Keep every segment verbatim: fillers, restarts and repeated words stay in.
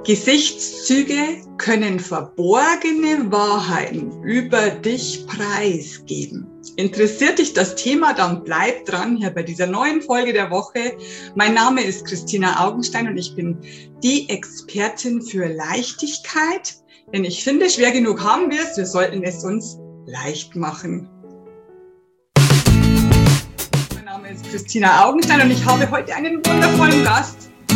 Gesichtszüge können verborgene Wahrheiten über dich preisgeben. Interessiert dich das Thema, dann bleib dran hier bei dieser neuen Folge der Woche. Mein Name ist Christina Augenstein und ich bin die Expertin für Leichtigkeit. Denn ich finde, schwer genug haben wir es, wir sollten es uns leicht machen. Mein Name ist Christina Augenstein und ich habe heute einen wundervollen Gast.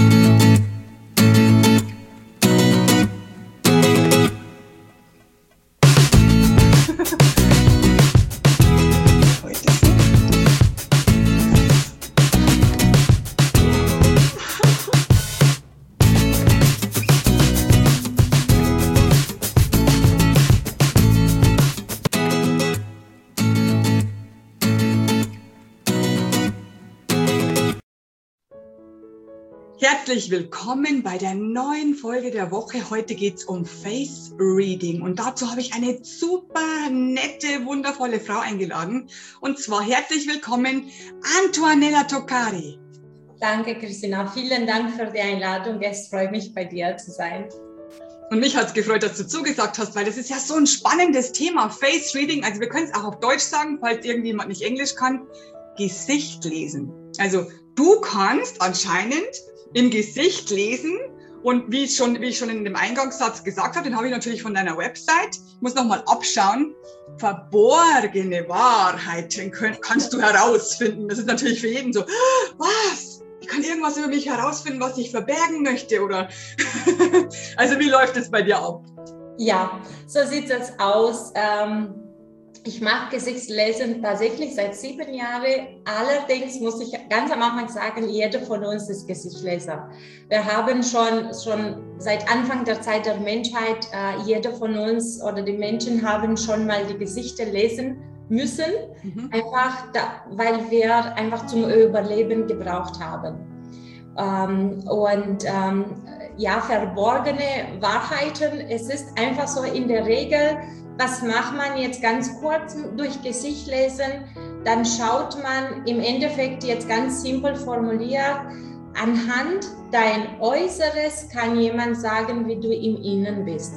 Herzlich willkommen bei der neuen Folge der Woche. Heute geht es um Face Reading und dazu habe ich eine super nette, wundervolle Frau eingeladen. Und zwar herzlich willkommen Antonella Toccari. Danke, Christina. Vielen Dank für die Einladung. Es freut mich, bei dir zu sein. Und mich hat es gefreut, dass du zugesagt hast, weil das ist ja so ein spannendes Thema, Face Reading. Also wir können es auch auf Deutsch sagen, falls irgendjemand nicht Englisch kann. Gesicht lesen. Also du kannst anscheinend im Gesicht lesen und wie ich schon, wie ich schon in dem Eingangssatz gesagt habe, den habe ich natürlich von deiner Website. Ich muss nochmal abschauen. Verborgene Wahrheiten können, kannst du herausfinden. Das ist natürlich für jeden so, was? Ich kann irgendwas über mich herausfinden, was ich verbergen möchte, oder? Also wie läuft es bei dir ab? Ja, so sieht es aus. Ähm Ich mache Gesichtslesen tatsächlich seit sieben Jahren. Allerdings muss ich ganz am Anfang sagen, jeder von uns ist Gesichtsleser. Wir haben schon, schon seit Anfang der Zeit der Menschheit, äh, jeder von uns oder die Menschen haben schon mal die Gesichter lesen müssen, mhm. einfach da, weil wir einfach zum Überleben gebraucht haben. Ähm, und ähm, ja, verborgene Wahrheiten, es ist einfach so in der Regel, was macht man jetzt ganz kurz durch Gesicht lesen? Dann schaut man im Endeffekt jetzt ganz simpel formuliert, anhand dein Äußeres kann jemand sagen, wie du im Innen bist.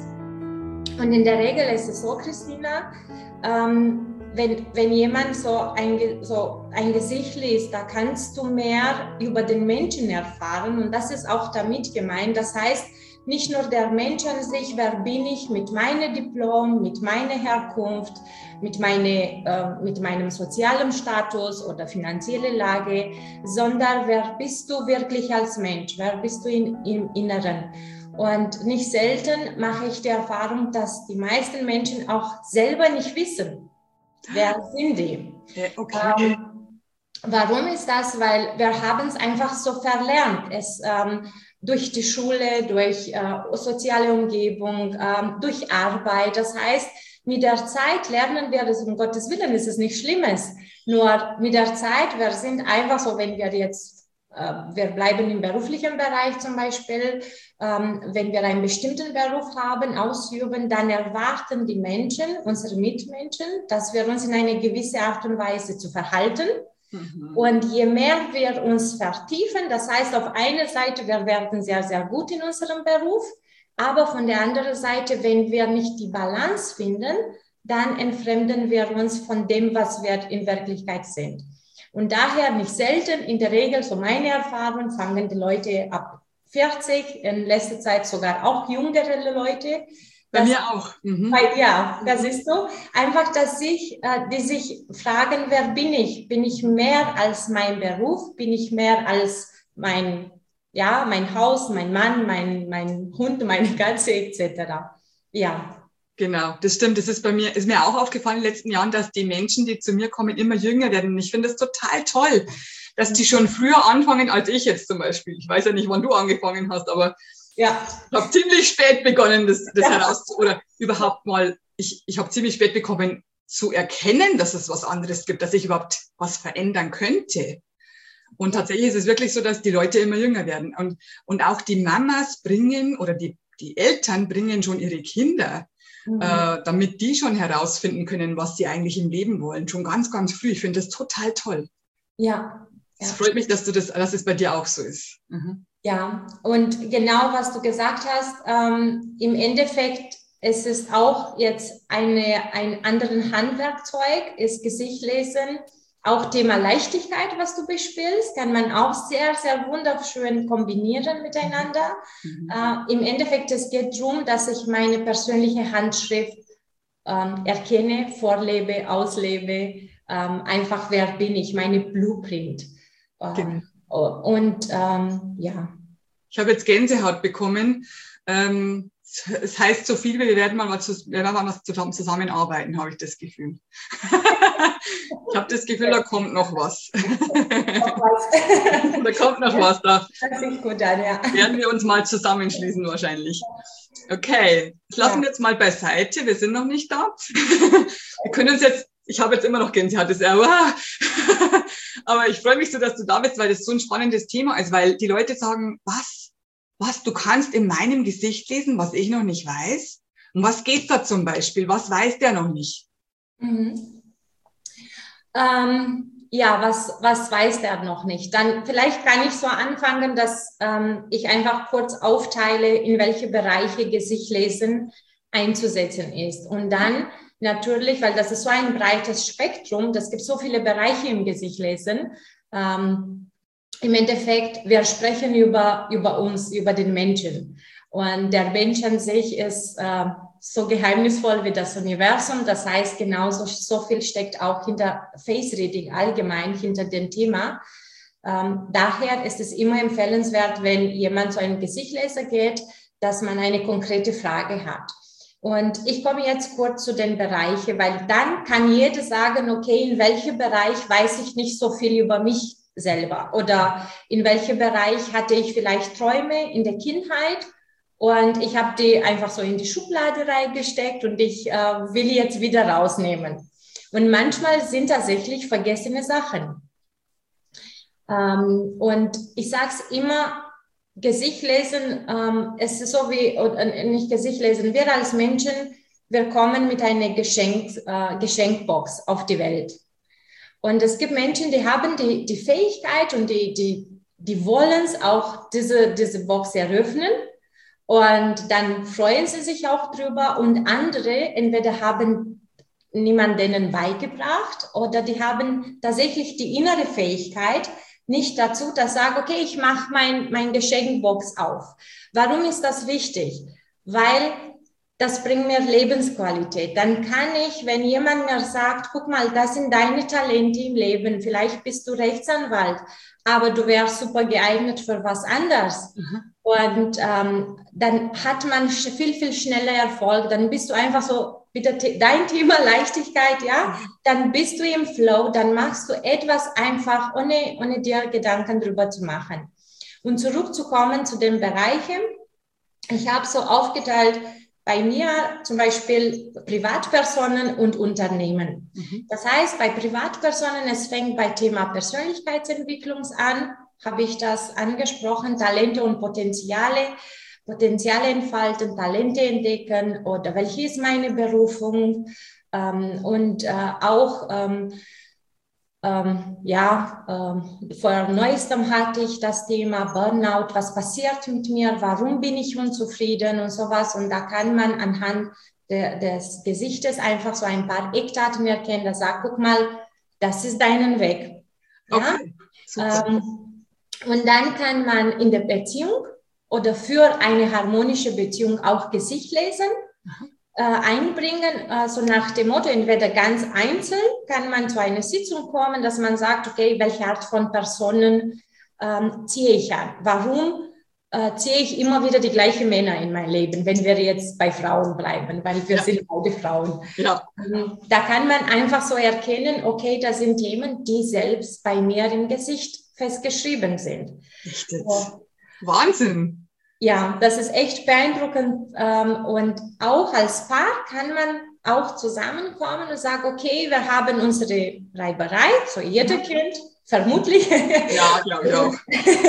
Und in der Regel ist es so, Christina, ähm, wenn, wenn jemand so ein, so ein Gesicht liest, da kannst du mehr über den Menschen erfahren und das ist auch damit gemeint. Das heißt, nicht nur der Mensch an sich, wer bin ich mit meinem Diplom, mit meiner Herkunft, mit, meine, äh, mit meinem sozialen Status oder finanziellen Lage, sondern wer bist du wirklich als Mensch, wer bist du in, im Inneren. Und nicht selten mache ich die Erfahrung, dass die meisten Menschen auch selber nicht wissen, wer sind die. Okay. Ähm, Warum ist das? Weil wir haben es einfach so verlernt. Es, ähm, durch die Schule, durch äh, soziale Umgebung, ähm, durch Arbeit. Das heißt, mit der Zeit lernen wir das, um Gottes Willen ist es nichts Schlimmes. Nur mit der Zeit, wir sind einfach so, wenn wir jetzt, äh, wir bleiben im beruflichen Bereich zum Beispiel, ähm, wenn wir einen bestimmten Beruf haben, ausüben, dann erwarten die Menschen, unsere Mitmenschen, dass wir uns in eine gewisse Art und Weise zu verhalten. Mhm. Und je mehr wir uns vertiefen, das heißt auf einer Seite, wir werden sehr, sehr gut in unserem Beruf, aber von der anderen Seite, wenn wir nicht die Balance finden, dann entfremden wir uns von dem, was wir in Wirklichkeit sind. Und daher nicht selten, in der Regel, so meine Erfahrung, fangen die Leute ab vierzig, in letzter Zeit sogar auch jüngere Leute. Bei mir auch. Mhm. Bei, ja, das ist so. Einfach, dass sich, äh, die sich fragen, wer bin ich? Bin ich mehr als mein Beruf? Bin ich mehr als mein, ja, mein Haus, mein Mann, mein, mein Hund, meine Katze et cetera. Ja. Genau, das stimmt. Das ist bei mir, ist mir auch aufgefallen in den letzten Jahren, dass die Menschen, die zu mir kommen, immer jünger werden. Und ich finde das total toll, dass die schon früher anfangen als ich jetzt zum Beispiel. Ich weiß ja nicht, wann du angefangen hast, aber ja, ich habe ziemlich spät begonnen, das, das ja. heraus oder überhaupt mal, ich, ich habe ziemlich spät bekommen zu erkennen, dass es was anderes gibt, dass ich überhaupt was verändern könnte. Und tatsächlich ist es wirklich so, dass die Leute immer jünger werden. Und, und auch die Mamas bringen oder die, die Eltern bringen schon ihre Kinder, mhm. äh, damit die schon herausfinden können, was sie eigentlich im Leben wollen. Schon ganz, ganz früh. Ich finde das total toll. Ja. Es freut mich, dass du das, dass es bei dir auch so ist. Mhm. Ja, und genau, was du gesagt hast, ähm, im Endeffekt, es ist auch jetzt eine, ein anderes Handwerkzeug, ist Gesicht lesen. Auch Thema Leichtigkeit, was du bespielst, kann man auch sehr, sehr wunderschön kombinieren miteinander. Mhm. Äh, im Endeffekt, es geht darum, dass ich meine persönliche Handschrift ähm, erkenne, vorlebe, auslebe, ähm, einfach wer bin ich, meine Blueprint. Äh, genau. Und ähm, ja. Ich habe jetzt Gänsehaut bekommen. Ähm, es heißt so viel, wir werden mal, zu, wir werden mal zusammen, zusammenarbeiten, habe ich das Gefühl. Ich habe das Gefühl, da kommt noch was. Noch was. Da kommt noch was. Da das sieht gut an, ja. Werden wir uns mal zusammenschließen wahrscheinlich. Okay, das lassen ja. wir jetzt mal beiseite. Wir sind noch nicht da. Wir können uns jetzt, ich habe jetzt immer noch Gänsehaut, das ist ja, aber ich freue mich so, dass du da bist, weil das so ein spannendes Thema ist, weil die Leute sagen, was? Was, du kannst in meinem Gesicht lesen, was ich noch nicht weiß? Um was geht's da zum Beispiel? Was weiß der noch nicht? Mhm. Ähm, ja, was, was weiß der noch nicht? Dann vielleicht kann ich so anfangen, dass ähm, ich einfach kurz aufteile, in welche Bereiche Gesicht lesen einzusetzen ist. Und dann natürlich, weil das ist so ein breites Spektrum, das gibt so viele Bereiche im Gesicht lesen, ähm, im Endeffekt, wir sprechen über, über uns, über den Menschen. Und der Mensch an sich ist äh, so geheimnisvoll wie das Universum. Das heißt, genauso so viel steckt auch hinter Face Reading allgemein, hinter dem Thema. Ähm, daher ist es immer empfehlenswert, wenn jemand zu einem Gesichtleser geht, dass man eine konkrete Frage hat. Und ich komme jetzt kurz zu den Bereichen, weil dann kann jeder sagen, okay, in welchem Bereich weiß ich nicht so viel über mich selber oder in welchem Bereich hatte ich vielleicht Träume in der Kindheit und ich habe die einfach so in die Schublade reingesteckt und ich äh, will jetzt wieder rausnehmen. Und manchmal sind tatsächlich vergessene Sachen. Ähm, und ich sage es immer, Gesicht lesen, ähm, es ist so wie, oder nicht Gesicht lesen, wir als Menschen, wir kommen mit einer Geschenk, äh, Geschenkbox auf die Welt. Und es gibt Menschen, die haben die, die Fähigkeit und die, die, die wollen es auch, diese, diese Box eröffnen. Und dann freuen sie sich auch drüber. Und andere entweder haben niemand denen beigebracht oder die haben tatsächlich die innere Fähigkeit nicht dazu, dass sie sagen, okay, ich mache mein, mein Geschenkbox auf. Warum ist das wichtig? Weil das bringt mir Lebensqualität. Dann kann ich, wenn jemand mir sagt, guck mal, das sind deine Talente im Leben, vielleicht bist du Rechtsanwalt, aber du wärst super geeignet für was anderes. Mhm. Und ähm, dann hat man viel, viel schneller Erfolg. Dann bist du einfach so, wieder dein Thema Leichtigkeit, ja, dann bist du im Flow, dann machst du etwas einfach, ohne, ohne dir Gedanken drüber zu machen. Und zurückzukommen zu den Bereichen, ich habe so aufgeteilt, bei mir zum Beispiel Privatpersonen und Unternehmen. Mhm. Das heißt, bei Privatpersonen, es fängt bei Thema Persönlichkeitsentwicklung an, habe ich das angesprochen, Talente und Potenziale, Potenziale entfalten, Talente entdecken oder welche ist meine Berufung ähm, und äh, auch ähm, Ähm, ja, ähm, vor Neuestem hatte ich das Thema Burnout, was passiert mit mir, warum bin ich unzufrieden und sowas. Und da kann man anhand de, des Gesichtes einfach so ein paar Eckdaten erkennen, da sagt, guck mal, das ist deinen Weg. Ja? Okay, ähm, und dann kann man in der Beziehung oder für eine harmonische Beziehung auch Gesicht lesen. Mhm. einbringen, also nach dem Motto, entweder ganz einzeln kann man zu einer Sitzung kommen, dass man sagt, okay, welche Art von Personen ähm, ziehe ich an? Warum äh, ziehe ich immer wieder die gleichen Männer in mein Leben, wenn wir jetzt bei Frauen bleiben, weil wir ja. sind beide Frauen. Ja. Ähm, da kann man einfach so erkennen, okay, das sind Themen, die selbst bei mir im Gesicht festgeschrieben sind. So. Wahnsinn! Ja, das ist echt beeindruckend ähm, und auch als Paar kann man auch zusammenkommen und sagen, okay, wir haben unsere Reiberei, so jeder ja. kennt, vermutlich. Ja, glaube ich auch.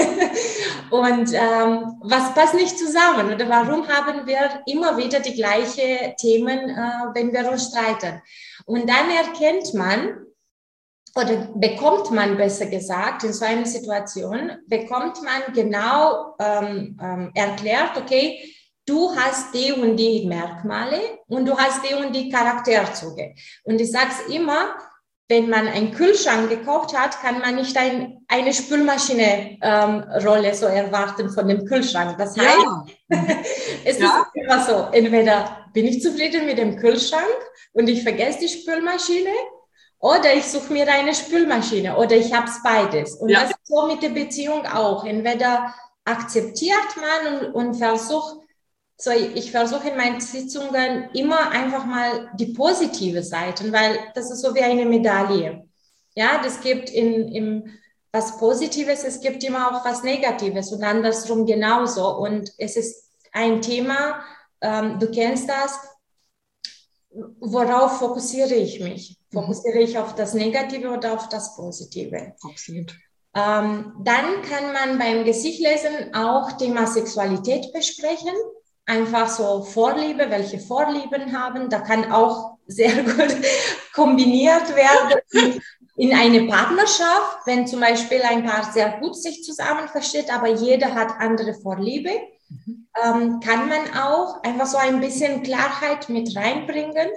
Und ähm, was passt nicht zusammen oder warum haben wir immer wieder die gleichen Themen, äh, wenn wir uns streiten? Und dann erkennt man, oder bekommt man, besser gesagt, in so einer Situation, bekommt man genau ähm, ähm, erklärt, okay, du hast die und die Merkmale und du hast die und die Charakterzüge. Und ich sage es immer, wenn man einen Kühlschrank gekauft hat, kann man nicht ein, eine Spülmaschine-Rolle ähm, so erwarten von dem Kühlschrank. Das heißt, ja. es ja. ist immer so, entweder bin ich zufrieden mit dem Kühlschrank und ich vergesse die Spülmaschine, oder ich suche mir eine Spülmaschine oder ich habe es beides. Und ja. das ist so mit der Beziehung auch. Entweder akzeptiert man und, und versucht, so ich versuche in meinen Sitzungen immer einfach mal die positive Seiten, weil das ist so wie eine Medaille. Ja, das gibt in, in was Positives, es gibt immer auch was Negatives und andersrum genauso. Und es ist ein Thema, ähm, du kennst das, worauf fokussiere ich mich? Fokussiere ich auf das Negative oder auf das Positive? Absolut. Ähm, dann kann man beim Gesichtlesen auch Thema Sexualität besprechen. Einfach so Vorliebe, welche Vorlieben haben. Da kann auch sehr gut kombiniert werden in eine Partnerschaft, wenn zum Beispiel ein Paar sehr gut sich zusammen versteht, aber jeder hat andere Vorliebe. Mhm. Ähm, kann man auch einfach so ein bisschen Klarheit mit reinbringen.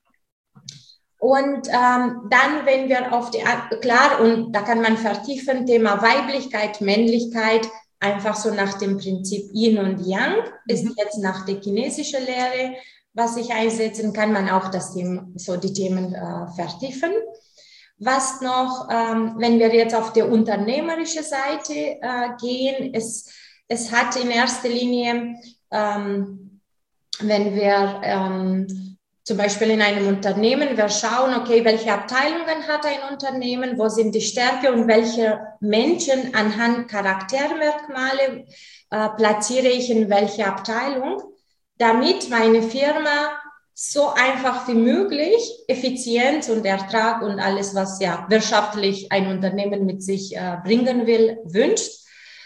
Und ähm, dann, wenn wir auf die, klar, und da kann man vertiefen, Thema Weiblichkeit, Männlichkeit, einfach so nach dem Prinzip Yin und Yang, ist mhm. jetzt nach der chinesischen Lehre, was ich einsetzen kann, man auch das Thema, so die Themen äh, vertiefen. Was noch, ähm, wenn wir jetzt auf die unternehmerische Seite äh, gehen, es, es hat in erster Linie, ähm, wenn wir ähm, zum Beispiel in einem Unternehmen, wir schauen, okay, welche Abteilungen hat ein Unternehmen, wo sind die Stärke und welche Menschen anhand Charaktermerkmale äh, platziere ich in welche Abteilung, damit meine Firma so einfach wie möglich Effizienz und Ertrag und alles, was ja wirtschaftlich ein Unternehmen mit sich äh, bringen will, wünscht.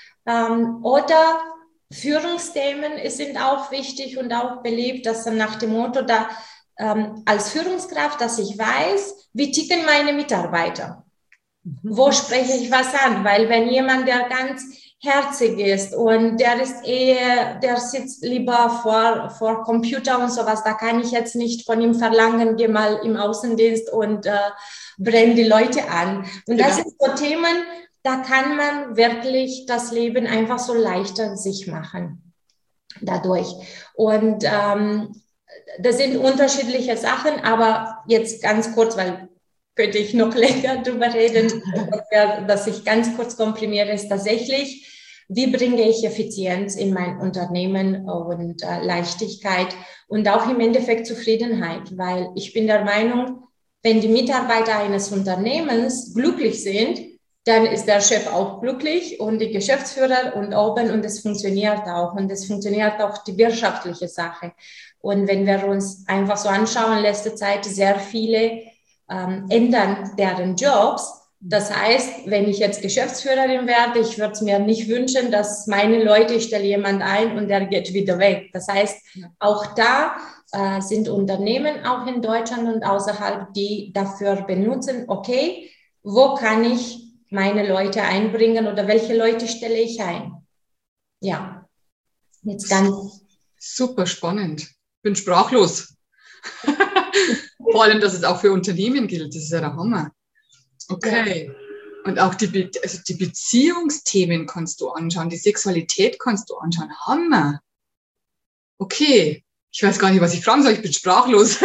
Ähm, oder Führungsthemen sind auch wichtig und auch beliebt, dass dann nach dem Motto da ähm, als Führungskraft, dass ich weiß, wie ticken meine Mitarbeiter. Mhm. Wo spreche ich was an? Weil wenn jemand, der ganz herzig ist und der ist eher, der sitzt lieber vor, vor Computer und sowas, da kann ich jetzt nicht von ihm verlangen, geh mal im Außendienst und äh, brenn die Leute an. Und das ja. sind so Themen, da kann man wirklich das Leben einfach so leichter sich machen dadurch. Und ähm, das sind unterschiedliche Sachen, aber jetzt ganz kurz, weil könnte ich noch länger drüber reden, dass ich ganz kurz komprimiere, ist tatsächlich, wie bringe ich Effizienz in mein Unternehmen und äh, Leichtigkeit und auch im Endeffekt Zufriedenheit, weil ich bin der Meinung, wenn die Mitarbeiter eines Unternehmens glücklich sind, dann ist der Chef auch glücklich und die Geschäftsführer und oben und es funktioniert auch und es funktioniert auch die wirtschaftliche Sache. Und wenn wir uns einfach so anschauen, in letzter Zeit sehr viele ähm, ändern deren Jobs. Das heißt, wenn ich jetzt Geschäftsführerin werde, ich würde es mir nicht wünschen, dass meine Leute, ich stelle jemand ein und der geht wieder weg. Das heißt, auch da äh, sind Unternehmen auch in Deutschland und außerhalb, die dafür benutzen, okay, wo kann ich meine Leute einbringen oder welche Leute stelle ich ein? Ja, jetzt ganz... Super spannend. Bin sprachlos. Vor allem, dass es auch für Unternehmen gilt. Das ist ja der Hammer. Okay. Ja. Und auch die, Be also die Beziehungsthemen kannst du anschauen. Die Sexualität kannst du anschauen. Hammer. Okay. Ich weiß gar nicht, was ich fragen soll. Ich bin sprachlos.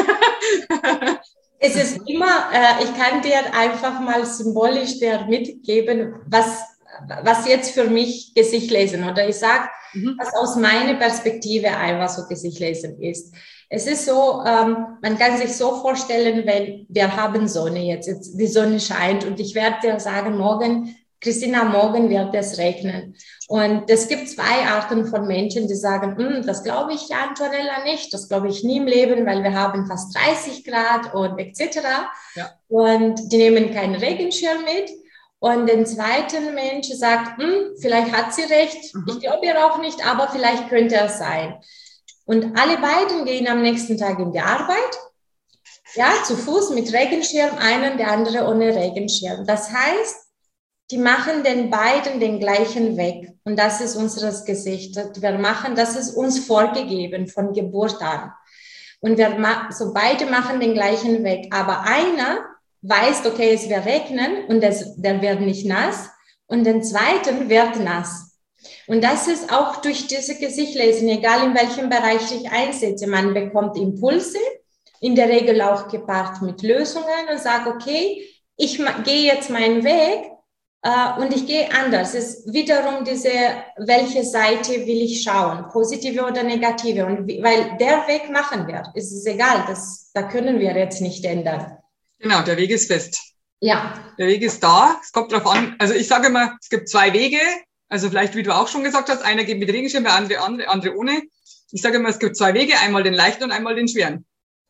Es ist immer, äh, ich kann dir einfach mal symbolisch der mitgeben, was, was jetzt für mich Gesicht lesen. Oder ich sage, mhm. was aus meiner Perspektive einfach so Gesicht lesen ist. Es ist so, ähm, man kann sich so vorstellen, wenn wir haben Sonne jetzt, jetzt die Sonne scheint und ich werde dir sagen, morgen, Christina, morgen wird es regnen. Und es gibt zwei Arten von Menschen, die sagen, hm, das glaube ich, Antonella, nicht, das glaube ich nie im Leben, weil wir haben fast dreißig Grad und et cetera. Ja. Und die nehmen keinen Regenschirm mit. Und der zweite Mensch sagt, hm, vielleicht hat sie recht, mhm. ich glaube ihr auch nicht, aber vielleicht könnte es sein. Und alle beiden gehen am nächsten Tag in die Arbeit Ja, zu Fuß mit Regenschirm, einen, der andere ohne Regenschirm. Das heißt, die machen den beiden den gleichen Weg. Und das ist unser Gesicht. Wir machen, das ist uns vorgegeben von Geburt an. Und wir so beide machen den gleichen Weg. Aber einer weiß, okay, es wird regnen und das, der wird nicht nass. Und den zweiten wird nass. Und das ist auch durch diese Gesichtslesen, egal in welchem Bereich ich einsetze. Man bekommt Impulse, in der Regel auch gepaart mit Lösungen und sagt, okay, ich gehe jetzt meinen Weg äh, und ich gehe anders. Es ist wiederum diese, welche Seite will ich schauen, positive oder negative. Und weil der Weg machen wir, ist es egal, das, da können wir jetzt nicht ändern. Genau, der Weg ist fest. Ja. Der Weg ist da, es kommt drauf an. Also ich sage immer, es gibt zwei Wege. Also vielleicht, wie du auch schon gesagt hast, einer geht mit Regenschirm, der andere, andere, andere ohne. Ich sage immer, es gibt zwei Wege, einmal den leichten und einmal den schweren.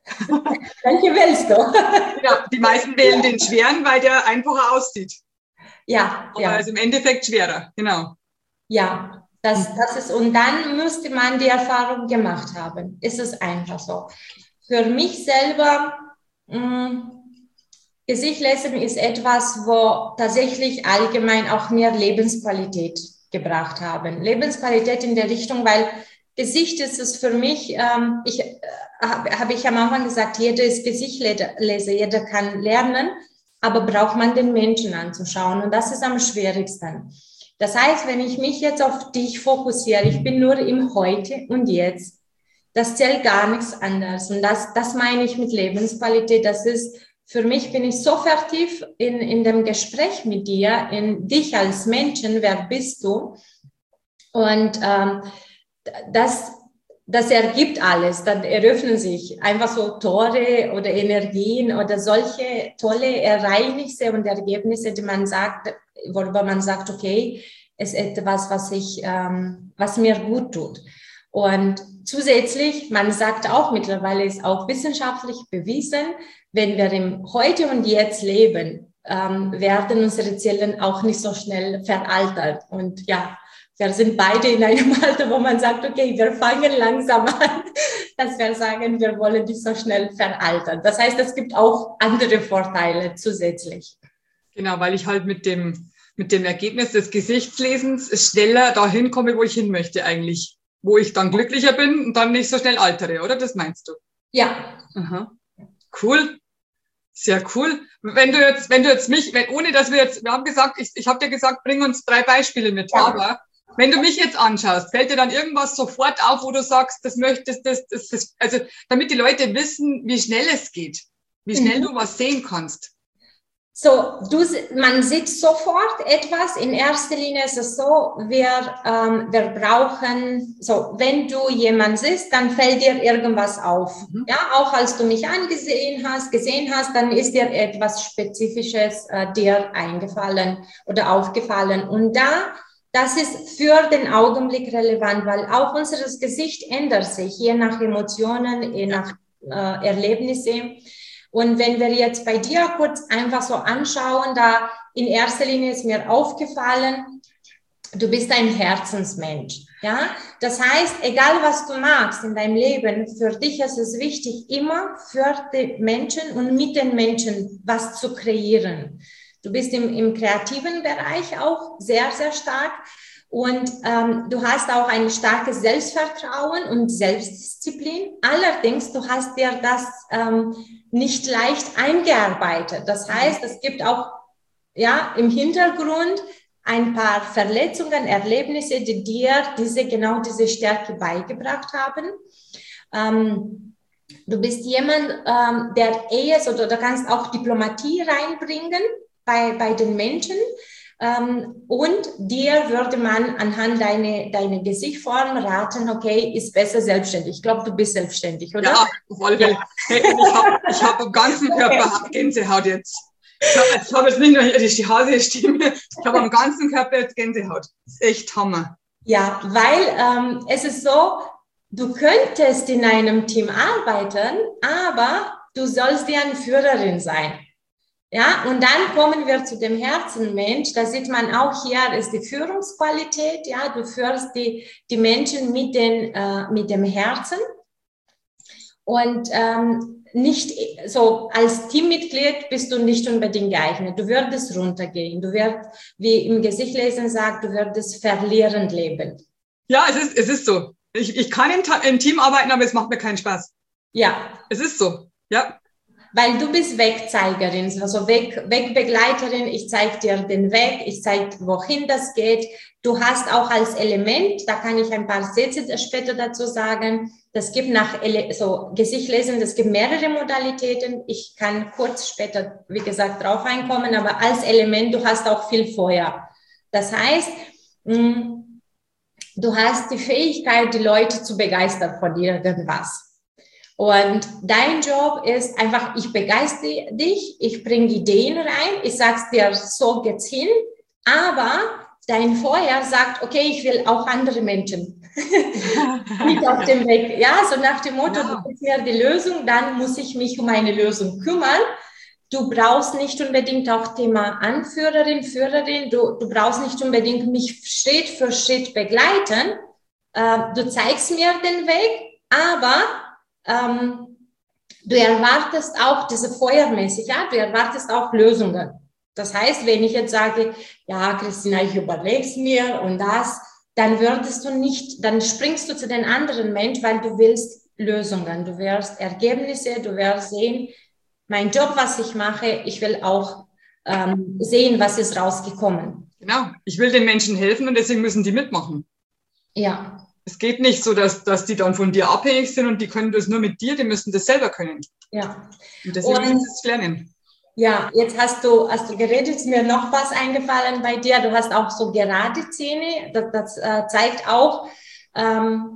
Welche wählst du? Ja, die meisten wählen den schweren, weil der einfacher aussieht. Ja, aber ja. ist im Endeffekt schwerer, genau. Ja, das, das ist, und dann müsste man die Erfahrung gemacht haben. Ist es einfach so. Für mich selber, mh, Gesichtslesen ist etwas, wo tatsächlich allgemein auch mehr Lebensqualität gebracht haben. Lebensqualität in der Richtung, weil Gesicht ist es für mich, ähm, ich äh, habe hab ich am Anfang gesagt, jeder ist Gesichtleser, jeder kann lernen, aber braucht man den Menschen anzuschauen und das ist am schwierigsten. Das heißt, wenn ich mich jetzt auf dich fokussiere, ich bin nur im Heute und Jetzt, das zählt gar nichts anderes und das, das meine ich mit Lebensqualität, das ist, für mich bin ich so vertieft in, in dem Gespräch mit dir, in dich als Menschen, wer bist du? Und ähm, das, das ergibt alles, dann eröffnen sich einfach so Tore oder Energien oder solche tolle Ereignisse und Ergebnisse, die man sagt, worüber man sagt, okay, es ist etwas, was ich, ähm, was mir gut tut. Und zusätzlich, man sagt auch, mittlerweile ist auch wissenschaftlich bewiesen, wenn wir im Heute und Jetzt leben, ähm, werden unsere Zellen auch nicht so schnell veraltert. Und ja, wir sind beide in einem Alter, wo man sagt, okay, wir fangen langsam an, dass wir sagen, wir wollen nicht so schnell veraltern. Das heißt, es gibt auch andere Vorteile zusätzlich. Genau, weil ich halt mit dem, mit dem Ergebnis des Gesichtslesens schneller dahin komme, wo ich hin möchte eigentlich. Wo ich dann glücklicher bin und dann nicht so schnell altere, oder? Das meinst du? Ja. Aha. Cool. Sehr cool. Wenn du jetzt, wenn du jetzt mich, wenn, ohne dass wir jetzt, wir haben gesagt, ich, ich habe dir gesagt, bring uns drei Beispiele mit, ja. Aber wenn du mich jetzt anschaust, fällt dir dann irgendwas sofort auf, wo du sagst, das möchtest, das, das, das, also damit die Leute wissen, wie schnell es geht, wie schnell mhm. du was sehen kannst. So, du, man sieht sofort etwas. In erster Linie ist es so, wir, ähm, wir brauchen, so, wenn du jemanden siehst, dann fällt dir irgendwas auf. Mhm. Ja, auch als du mich angesehen hast, gesehen hast, dann ist dir etwas Spezifisches äh, dir eingefallen oder aufgefallen. Und da, das ist für den Augenblick relevant, weil auch unser Gesicht ändert sich, je nach Emotionen, je nach äh, Erlebnisse. Und wenn wir jetzt bei dir kurz einfach so anschauen, da in erster Linie ist mir aufgefallen, du bist ein Herzensmensch. Ja? Das heißt, egal was du magst in deinem Leben, für dich ist es wichtig, immer für die Menschen und mit den Menschen was zu kreieren. Du bist im, im kreativen Bereich auch sehr, sehr stark. Und ähm, du hast auch ein starkes Selbstvertrauen und Selbstdisziplin. Allerdings, du hast dir das ähm, nicht leicht eingearbeitet. Das heißt, es gibt auch ja im Hintergrund ein paar Verletzungen, Erlebnisse, die dir diese genau diese Stärke beigebracht haben. Ähm, du bist jemand, ähm, der eher so, du kannst auch Diplomatie reinbringen bei bei den Menschen. Um, und dir würde man anhand deiner deine Gesichtsform raten, okay, ist besser selbstständig. Ich glaube, du bist selbstständig, oder? Ja, voll. Ja. Hey, ich habe ich hab am ganzen Körper Gänsehaut jetzt. Ich habe hab jetzt nicht nur die Haselstimme, ich habe am ganzen Körper jetzt Gänsehaut. Das ist echt Hammer. Ja, weil ähm, es ist so, du könntest in einem Team arbeiten, aber du sollst ja eine Führerin sein. Ja, und dann kommen wir zu dem Herzenmensch. Da sieht man auch hier ist die Führungsqualität. Ja, du führst die, die Menschen mit, den, äh, mit dem Herzen. Und ähm, nicht so als Teammitglied bist du nicht unbedingt geeignet. Du würdest runtergehen. Du wirst, wie im Gesicht lesen sagt, du würdest verlierend leben. Ja, es ist, es ist so. Ich, ich kann im, im Team arbeiten, aber es macht mir keinen Spaß. Ja. Es ist so, ja. Weil du bist Wegzeigerin, also Weg, Wegbegleiterin. Ich zeige dir den Weg, ich zeige, wohin das geht. Du hast auch als Element, da kann ich ein paar Sätze später dazu sagen, das gibt nach Ele- so Gesicht lesen, das gibt mehrere Modalitäten. Ich kann kurz später, wie gesagt, drauf einkommen, aber als Element, du hast auch viel Feuer. Das heißt, mh, du hast die Fähigkeit, die Leute zu begeistern von irgendwas. Und dein Job ist einfach, ich begeistere dich, ich bringe Ideen rein, ich sag's dir, so geht's hin, aber dein Feuer sagt, okay, ich will auch andere Menschen mit auf dem Weg. Ja, so nach dem Motto, ja. Du gibst mir die Lösung, dann muss ich mich um eine Lösung kümmern. Du brauchst nicht unbedingt auch Thema Anführerin, Führerin, du, du brauchst nicht unbedingt mich Schritt für Schritt begleiten. Äh, du zeigst mir den Weg, aber ähm, du erwartest auch diese feuermäßig, ja, du erwartest auch Lösungen. Das heißt, wenn ich jetzt sage, ja, Christina, ich überleg's mir und das, dann würdest du nicht, dann springst du zu den anderen Menschen, weil du willst Lösungen, du willst Ergebnisse, du willst sehen, mein Job, was ich mache, ich will auch ähm, sehen, was ist rausgekommen. Genau, ich will den Menschen helfen und deswegen müssen die mitmachen. Ja. Es geht nicht so, dass, dass die dann von dir abhängig sind und die können das nur mit dir, die müssen das selber können. Ja. Und deswegen und, müssen sie es lernen. Ja, jetzt hast du, hast du geredet, ist mir noch was eingefallen bei dir. Du hast auch so gerade Zähne, das, das äh, zeigt auch, ähm,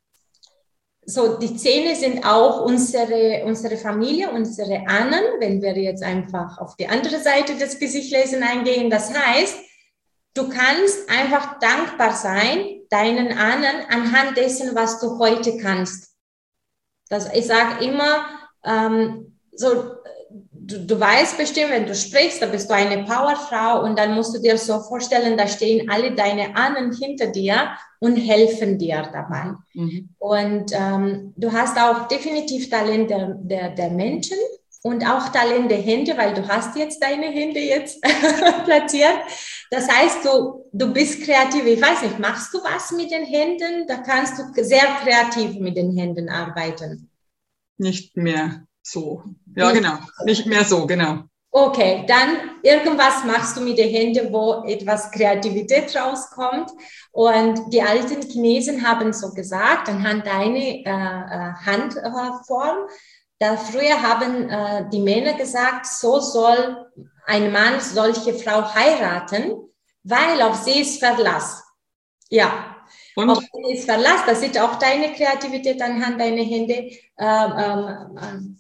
so die Zähne sind auch unsere, unsere Familie, unsere Ahnen, wenn wir jetzt einfach auf die andere Seite des Gesichtslesen eingehen. Das heißt, du kannst einfach dankbar sein, deinen Ahnen anhand dessen, was du heute kannst. Das, ich sage immer, ähm, so, du, du weißt bestimmt, wenn du sprichst, da bist du eine Powerfrau und dann musst du dir so vorstellen, da stehen alle deine Ahnen hinter dir und helfen dir dabei. Mhm. Und ähm, du hast auch definitiv Talent der, der, der Menschen und auch Talent der Hände, weil du hast jetzt deine Hände jetzt platziert. Das heißt, du, du bist kreativ. Ich weiß nicht, machst du was mit den Händen? Da kannst du sehr kreativ mit den Händen arbeiten. Nicht mehr so. Ja, nicht genau. Nicht mehr so, genau. Okay, dann irgendwas machst du mit den Händen, wo etwas Kreativität rauskommt. Und die alten Chinesen haben so gesagt, anhand deiner äh, Handform, da früher haben äh, die Männer gesagt, so soll ein Mann solche Frau heiraten, weil auf sie ist Verlass. Ja, und? Auf sie ist Verlass. Das sieht auch deine Kreativität anhand deiner Hände, ähm, ähm,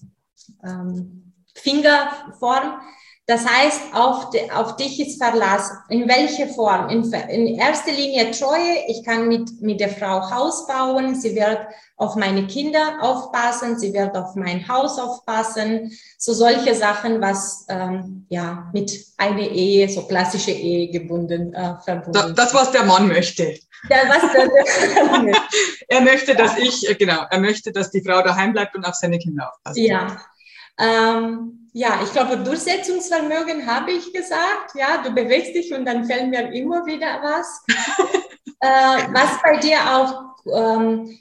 ähm, Fingerform. Das heißt, auf, de, auf dich ist Verlass. In welcher Form? In, in erster Linie Treue. Ich kann mit, mit der Frau Haus bauen. Sie wird auf meine Kinder aufpassen. Sie wird auf mein Haus aufpassen. So solche Sachen, was ähm, ja mit einer Ehe, so klassische Ehe gebunden, äh, verbunden. Das, das, was der Mann möchte. Ja, was der, der er möchte, dass ich, genau, er möchte, dass die Frau daheim bleibt und auf seine Kinder aufpasst. Ja. Ähm, ja, ich glaube, Durchsetzungsvermögen habe ich gesagt. Ja, du bewegst dich und dann fällt mir immer wieder was. äh, was bei dir auch ähm,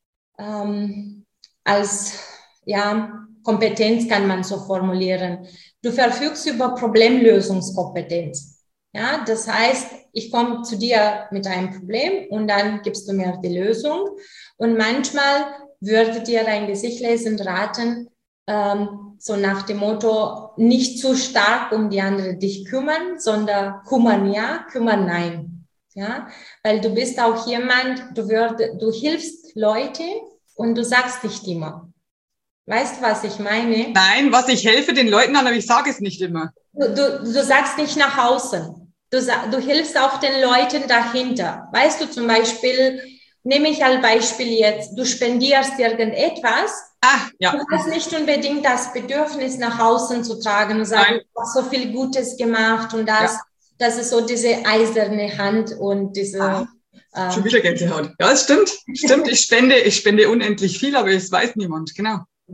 ähm, als ja, Kompetenz kann man so formulieren. Du verfügst über Problemlösungskompetenz. Ja, das heißt, ich komme zu dir mit einem Problem und dann gibst du mir die Lösung. Und manchmal würde dir dein Gesichtslesen raten, ähm, so nach dem Motto, nicht zu stark um die andere dich kümmern, sondern kümmern ja, kümmern nein. Ja, weil du bist auch jemand, du, würd, du hilfst Leute und du sagst nicht immer. Weißt du, was ich meine? Nein, was ich helfe den Leuten an, aber ich sage es nicht immer. Du, du, du sagst nicht nach außen. Du, du hilfst auch den Leuten dahinter. Weißt du, zum Beispiel, nehme ich als Beispiel jetzt, du spendierst irgendetwas. Ah, ja. Du hast nicht unbedingt das Bedürfnis, nach außen zu tragen und sagen, du hast so viel Gutes gemacht und das, ja. Das ist so diese eiserne Hand und diese... Ah, schon wieder Gänsehaut. Ja, es stimmt. Stimmt, ich spende, ich spende unendlich viel, aber es weiß niemand, genau.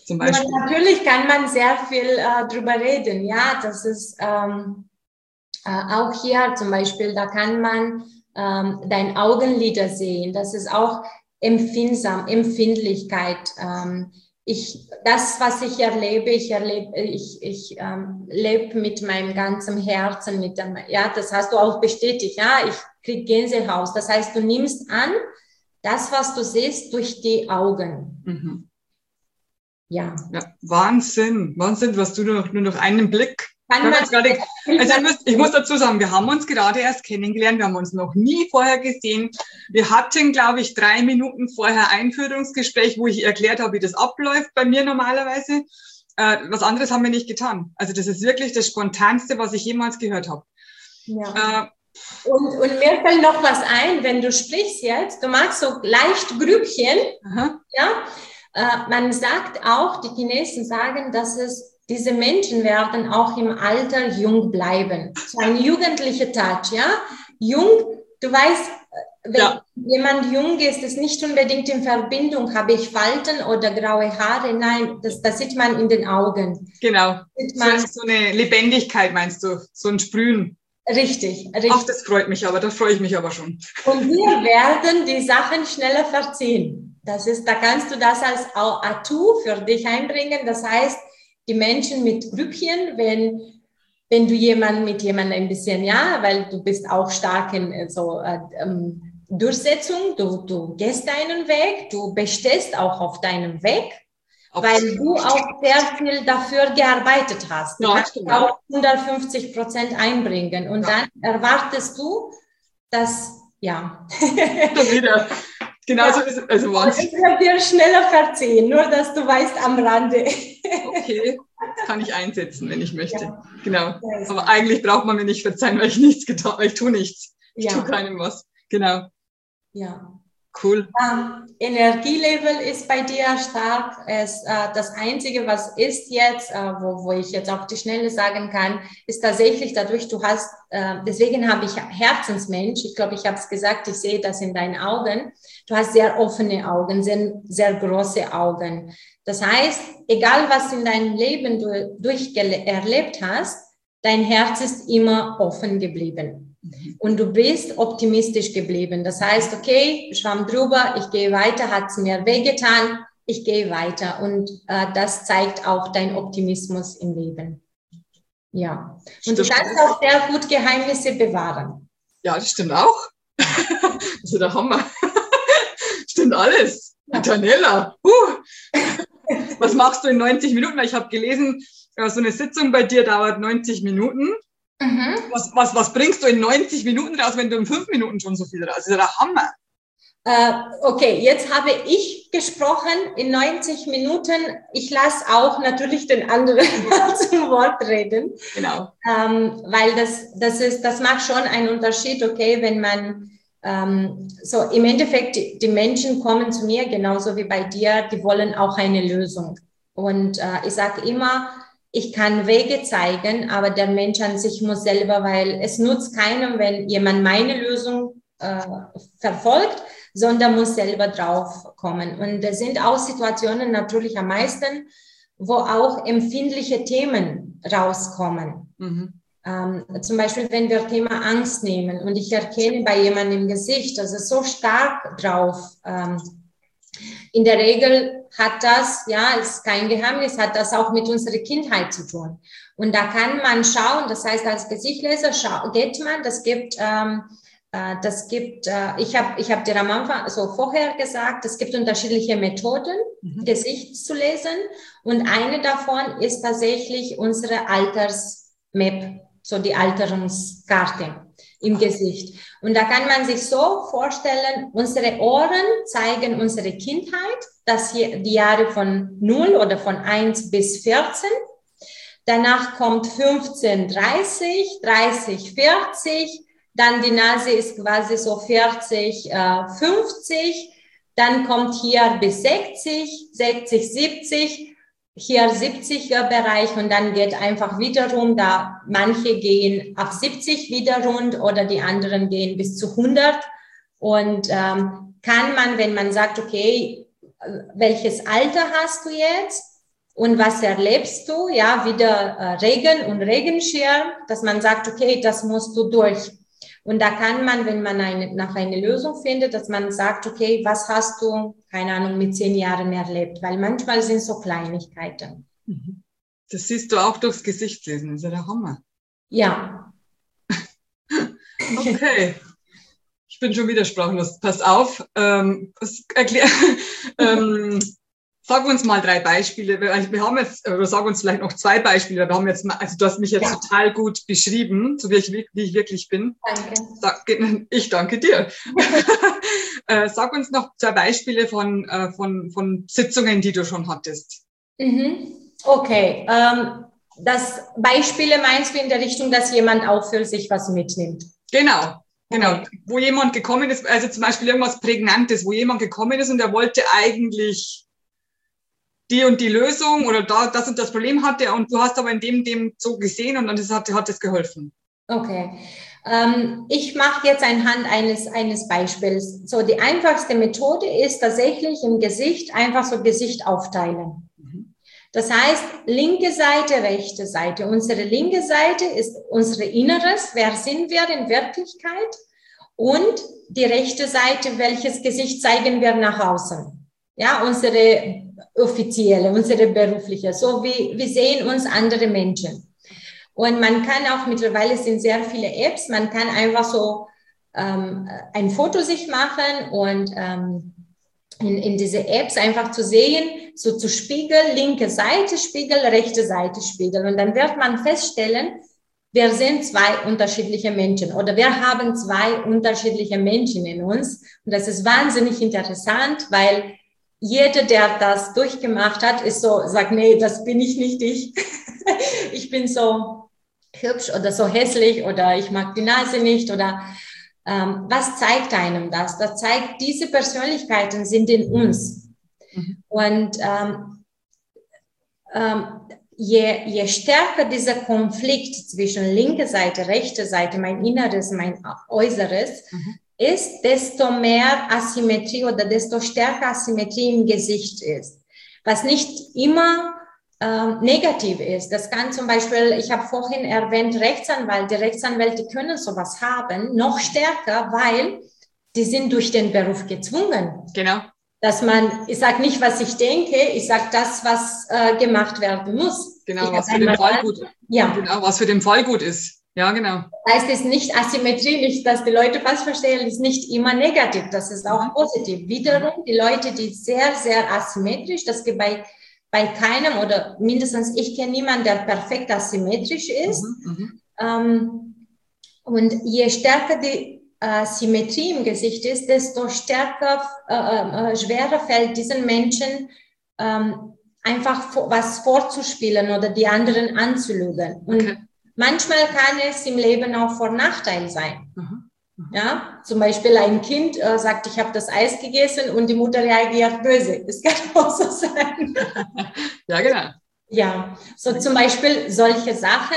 zum Beispiel? Ja, natürlich kann man sehr viel äh, drüber reden. Ja, das ist ähm, äh, auch hier zum Beispiel, da kann man ähm, deine Augenlider sehen. Das ist auch empfindsam, Empfindlichkeit. Ähm, ich, das, was ich erlebe, ich erlebe, ich, ich ähm, lebe mit meinem ganzen Herzen, mit dem, ja, das hast du auch bestätigt, ja, ich kriege Gänsehaut. Das heißt, du nimmst an, das, was du siehst, durch die Augen. Mhm. Ja. Ja, Wahnsinn, Wahnsinn, was du nur noch, nur noch einen Blick. Kann Wir haben man, uns gerade, also ich muss, ich muss dazu sagen, wir haben uns gerade erst kennengelernt, wir haben uns noch nie vorher gesehen. Wir hatten, glaube ich, drei Minuten vorher Einführungsgespräch, wo ich erklärt habe, wie das abläuft bei mir normalerweise. Äh, was anderes haben wir nicht getan. Also das ist wirklich das Spontanste, was ich jemals gehört habe. ja. Äh, Und, und mir fällt noch was ein, wenn du sprichst jetzt, du magst so leicht Grübchen, aha. ja. Äh, man sagt auch, die Chinesen sagen, dass es diese Menschen werden auch im Alter jung bleiben. So ein jugendlicher Touch, ja. Jung, du weißt, wenn Ja. jemand jung ist, ist nicht unbedingt in Verbindung, habe ich Falten oder graue Haare, nein, das, das sieht man in den Augen. Genau. Sieht So, man, so eine Lebendigkeit meinst du, so ein Sprühen. richtig, richtig. Ach, das freut mich aber, da freue ich mich aber schon. Und wir werden die Sachen schneller verziehen. Das ist, da kannst du das als Atout für dich einbringen. Das heißt, die Menschen mit Grüppchen, wenn, wenn du jemanden mit jemandem ein bisschen, ja, weil du bist auch stark in so äh, ähm, Durchsetzung, du, du gehst deinen Weg, du bestehst auch auf deinem Weg, weil du auch sehr viel dafür gearbeitet hast. Du Ja, kannst genau. auch hundertfünfzig Prozent einbringen und Ja. dann erwartest du, dass, ja. Schon wieder. Genauso Ja. ist es. Also Wahnsinn. Ich werde dir schneller verziehen, nur dass du weißt am Rande. Okay, das kann ich einsetzen, wenn ich möchte. Ja. Genau. Ja, Aber eigentlich braucht man mir nicht verzeihen, weil ich nichts getan habe. Ich tue nichts. Ich Ja. tue keinem was. Genau. Ja. Cool. Ähm, Energielevel ist bei dir stark. Es, äh, das Einzige, was ist jetzt, äh, wo, wo ich jetzt auf die Schnelle sagen kann, ist tatsächlich dadurch, du hast, äh, deswegen habe ich Herzensmensch, ich glaube, ich habe es gesagt, ich sehe das in deinen Augen, du hast sehr offene Augen, sehr, sehr große Augen. Das heißt, egal was in deinem Leben du durch erlebt hast, dein Herz ist immer offen geblieben. Und du bist optimistisch geblieben. Das heißt, okay, Schwamm drüber, ich gehe weiter, hat es mir wehgetan, ich gehe weiter. Und äh, das zeigt auch dein Optimismus im Leben. Ja. Und Stimmt. du kannst auch sehr gut Geheimnisse bewahren. Ja, das stimmt auch. Also der Hammer. Stimmt alles. Ja. Daniela, huh. Was machst du in neunzig Minuten? Ich habe gelesen, so eine Sitzung bei dir dauert neunzig Minuten. Mhm. Was, was, was bringst du in neunzig Minuten raus, wenn du in fünf Minuten schon so viel raus? Das ist ja der Hammer. Äh, okay, jetzt habe ich gesprochen in neunzig Minuten. Ich lasse auch natürlich den anderen zum Wort reden. Genau. Ähm, weil das, das ist, das macht schon einen Unterschied, okay, wenn man ähm, so im Endeffekt, die, die Menschen kommen zu mir, genauso wie bei dir, die wollen auch eine Lösung. Und äh, ich sage immer, ich kann Wege zeigen, aber der Mensch an sich muss selber, weil es nutzt keinem, wenn jemand meine Lösung äh, verfolgt, sondern muss selber drauf kommen. Und es sind auch Situationen natürlich am meisten, wo auch empfindliche Themen rauskommen. Mhm. Ähm, zum Beispiel, wenn wir Thema Angst nehmen und ich erkenne bei jemandem im Gesicht, das ist so stark drauf. Ähm, in der Regel hat das, ja, ist kein Geheimnis, hat das auch mit unserer Kindheit zu tun. Und da kann man schauen, das heißt, als Gesichtleser schau, geht man, das gibt, ähm, äh, das gibt, äh, ich habe ich hab dir am Anfang so vorher gesagt, es gibt unterschiedliche Methoden, mhm. Gesicht zu lesen. Und eine davon ist tatsächlich unsere Altersmap, so die Alterungskarte im Gesicht. Und da kann man sich so vorstellen, unsere Ohren zeigen unsere Kindheit, das hier die Jahre von null oder von eins bis vierzehn. Danach kommt fünfzehn, dreißig, dreißig, vierzig. Dann die Nase ist quasi so vierzig, fünfzig. Dann kommt hier bis sechzig, sechzig, siebzig. Hier siebziger Bereich und dann geht einfach wieder rum, da manche gehen ab siebzig wieder rund oder die anderen gehen bis zu hundert und ähm, kann man, wenn man sagt, okay, welches Alter hast du jetzt, Und was erlebst du? Ja, wieder äh, Regen und Regenschirm, dass man sagt, okay, das musst du durch. Und da kann man, wenn man eine, nach einer Lösung findet, dass man sagt, okay, was hast du, keine Ahnung, mit zehn Jahren erlebt? Weil manchmal sind so Kleinigkeiten. Das siehst du auch durchs Gesicht lesen, das ist ja der Hammer. Ja. Okay. Ich bin schon wieder sprachlos. Pass auf. Ähm, erklär, ähm, sag uns mal drei Beispiele. Wir haben jetzt, oder sag uns vielleicht noch zwei Beispiele. Wir haben jetzt, also du hast mich jetzt ja. total gut beschrieben, so wie ich, wie ich wirklich bin. Danke. Sag, ich danke dir. äh, sag uns noch zwei Beispiele von, äh, von, von Sitzungen, die du schon hattest. Mhm. Okay. Ähm, das Beispiele meinst du in der Richtung, dass jemand auch für sich was mitnimmt? Genau. Genau, wo jemand gekommen ist, also zum Beispiel irgendwas Prägnantes, wo jemand gekommen ist und er wollte eigentlich die und die Lösung oder da, das und das Problem hatte und du hast aber in dem, dem so gesehen und dann hat, hat es geholfen. Okay, ähm, ich mache jetzt anhand eines, eines Beispiels. So, die einfachste Methode ist tatsächlich im Gesicht einfach so Gesicht aufteilen. Mhm. Das heißt, linke Seite, rechte Seite. Unsere linke Seite ist unsere Inneres, wer sind wir in Wirklichkeit? Und die rechte Seite, welches Gesicht zeigen wir nach außen? Ja, unsere offizielle, unsere berufliche, so wie wir sehen uns andere Menschen. Und man kann auch, mittlerweile sind sehr viele Apps, man kann einfach so ähm, ein Foto sich machen und ähm, in, in diese Apps einfach zu sehen, so zu spiegeln, linke Seite Spiegel, rechte Seite Spiegel. Und dann wird man feststellen, wir sind zwei unterschiedliche Menschen oder wir haben zwei unterschiedliche Menschen in uns. Und das ist wahnsinnig interessant, weil jeder, der das durchgemacht hat, ist so, sagt, nee, das bin ich nicht ich. Ich bin so hübsch oder so hässlich oder ich mag die Nase nicht oder ähm, was zeigt einem das? Das zeigt, diese Persönlichkeiten sind in uns. Mhm. Und ähm, ähm, je, je stärker dieser Konflikt zwischen linker Seite, rechter Seite, mein Inneres, mein Äußeres, mhm. ist, desto mehr Asymmetrie oder desto stärker Asymmetrie im Gesicht ist. Was nicht immer äh, negativ ist. Das kann zum Beispiel, ich habe vorhin erwähnt, Rechtsanwälte, Rechtsanwälte können sowas haben, noch stärker, weil die sind durch den Beruf gezwungen. Genau. Dass man, ich sage nicht, was ich denke, ich sage das, was äh, gemacht werden muss. Genau, was für den Fall gut ist. Ja. Genau, was für den Fall gut ist. Ja, genau. Das heißt, es ist nicht Asymmetrie, nicht, dass die Leute falsch verstehen, ist nicht immer negativ, das ist auch positiv. Wiederum, die Leute, die sehr, sehr asymmetrisch, das gibt bei, bei keinem oder mindestens ich kenne niemanden, der perfekt asymmetrisch ist. Mhm, ähm, und je stärker die äh, Symmetrie im Gesicht ist, desto stärker, äh, äh, schwerer fällt diesen Menschen ähm, einfach was vorzuspielen oder die anderen anzulügen. Und okay. Manchmal kann es im Leben auch von Nachteil sein. Mhm. Mhm. Ja, zum Beispiel ein Kind äh, sagt, ich habe das Eis gegessen und die Mutter reagiert böse. Das kann auch so sein. Ja, genau. Ja, so zum Beispiel solche Sachen.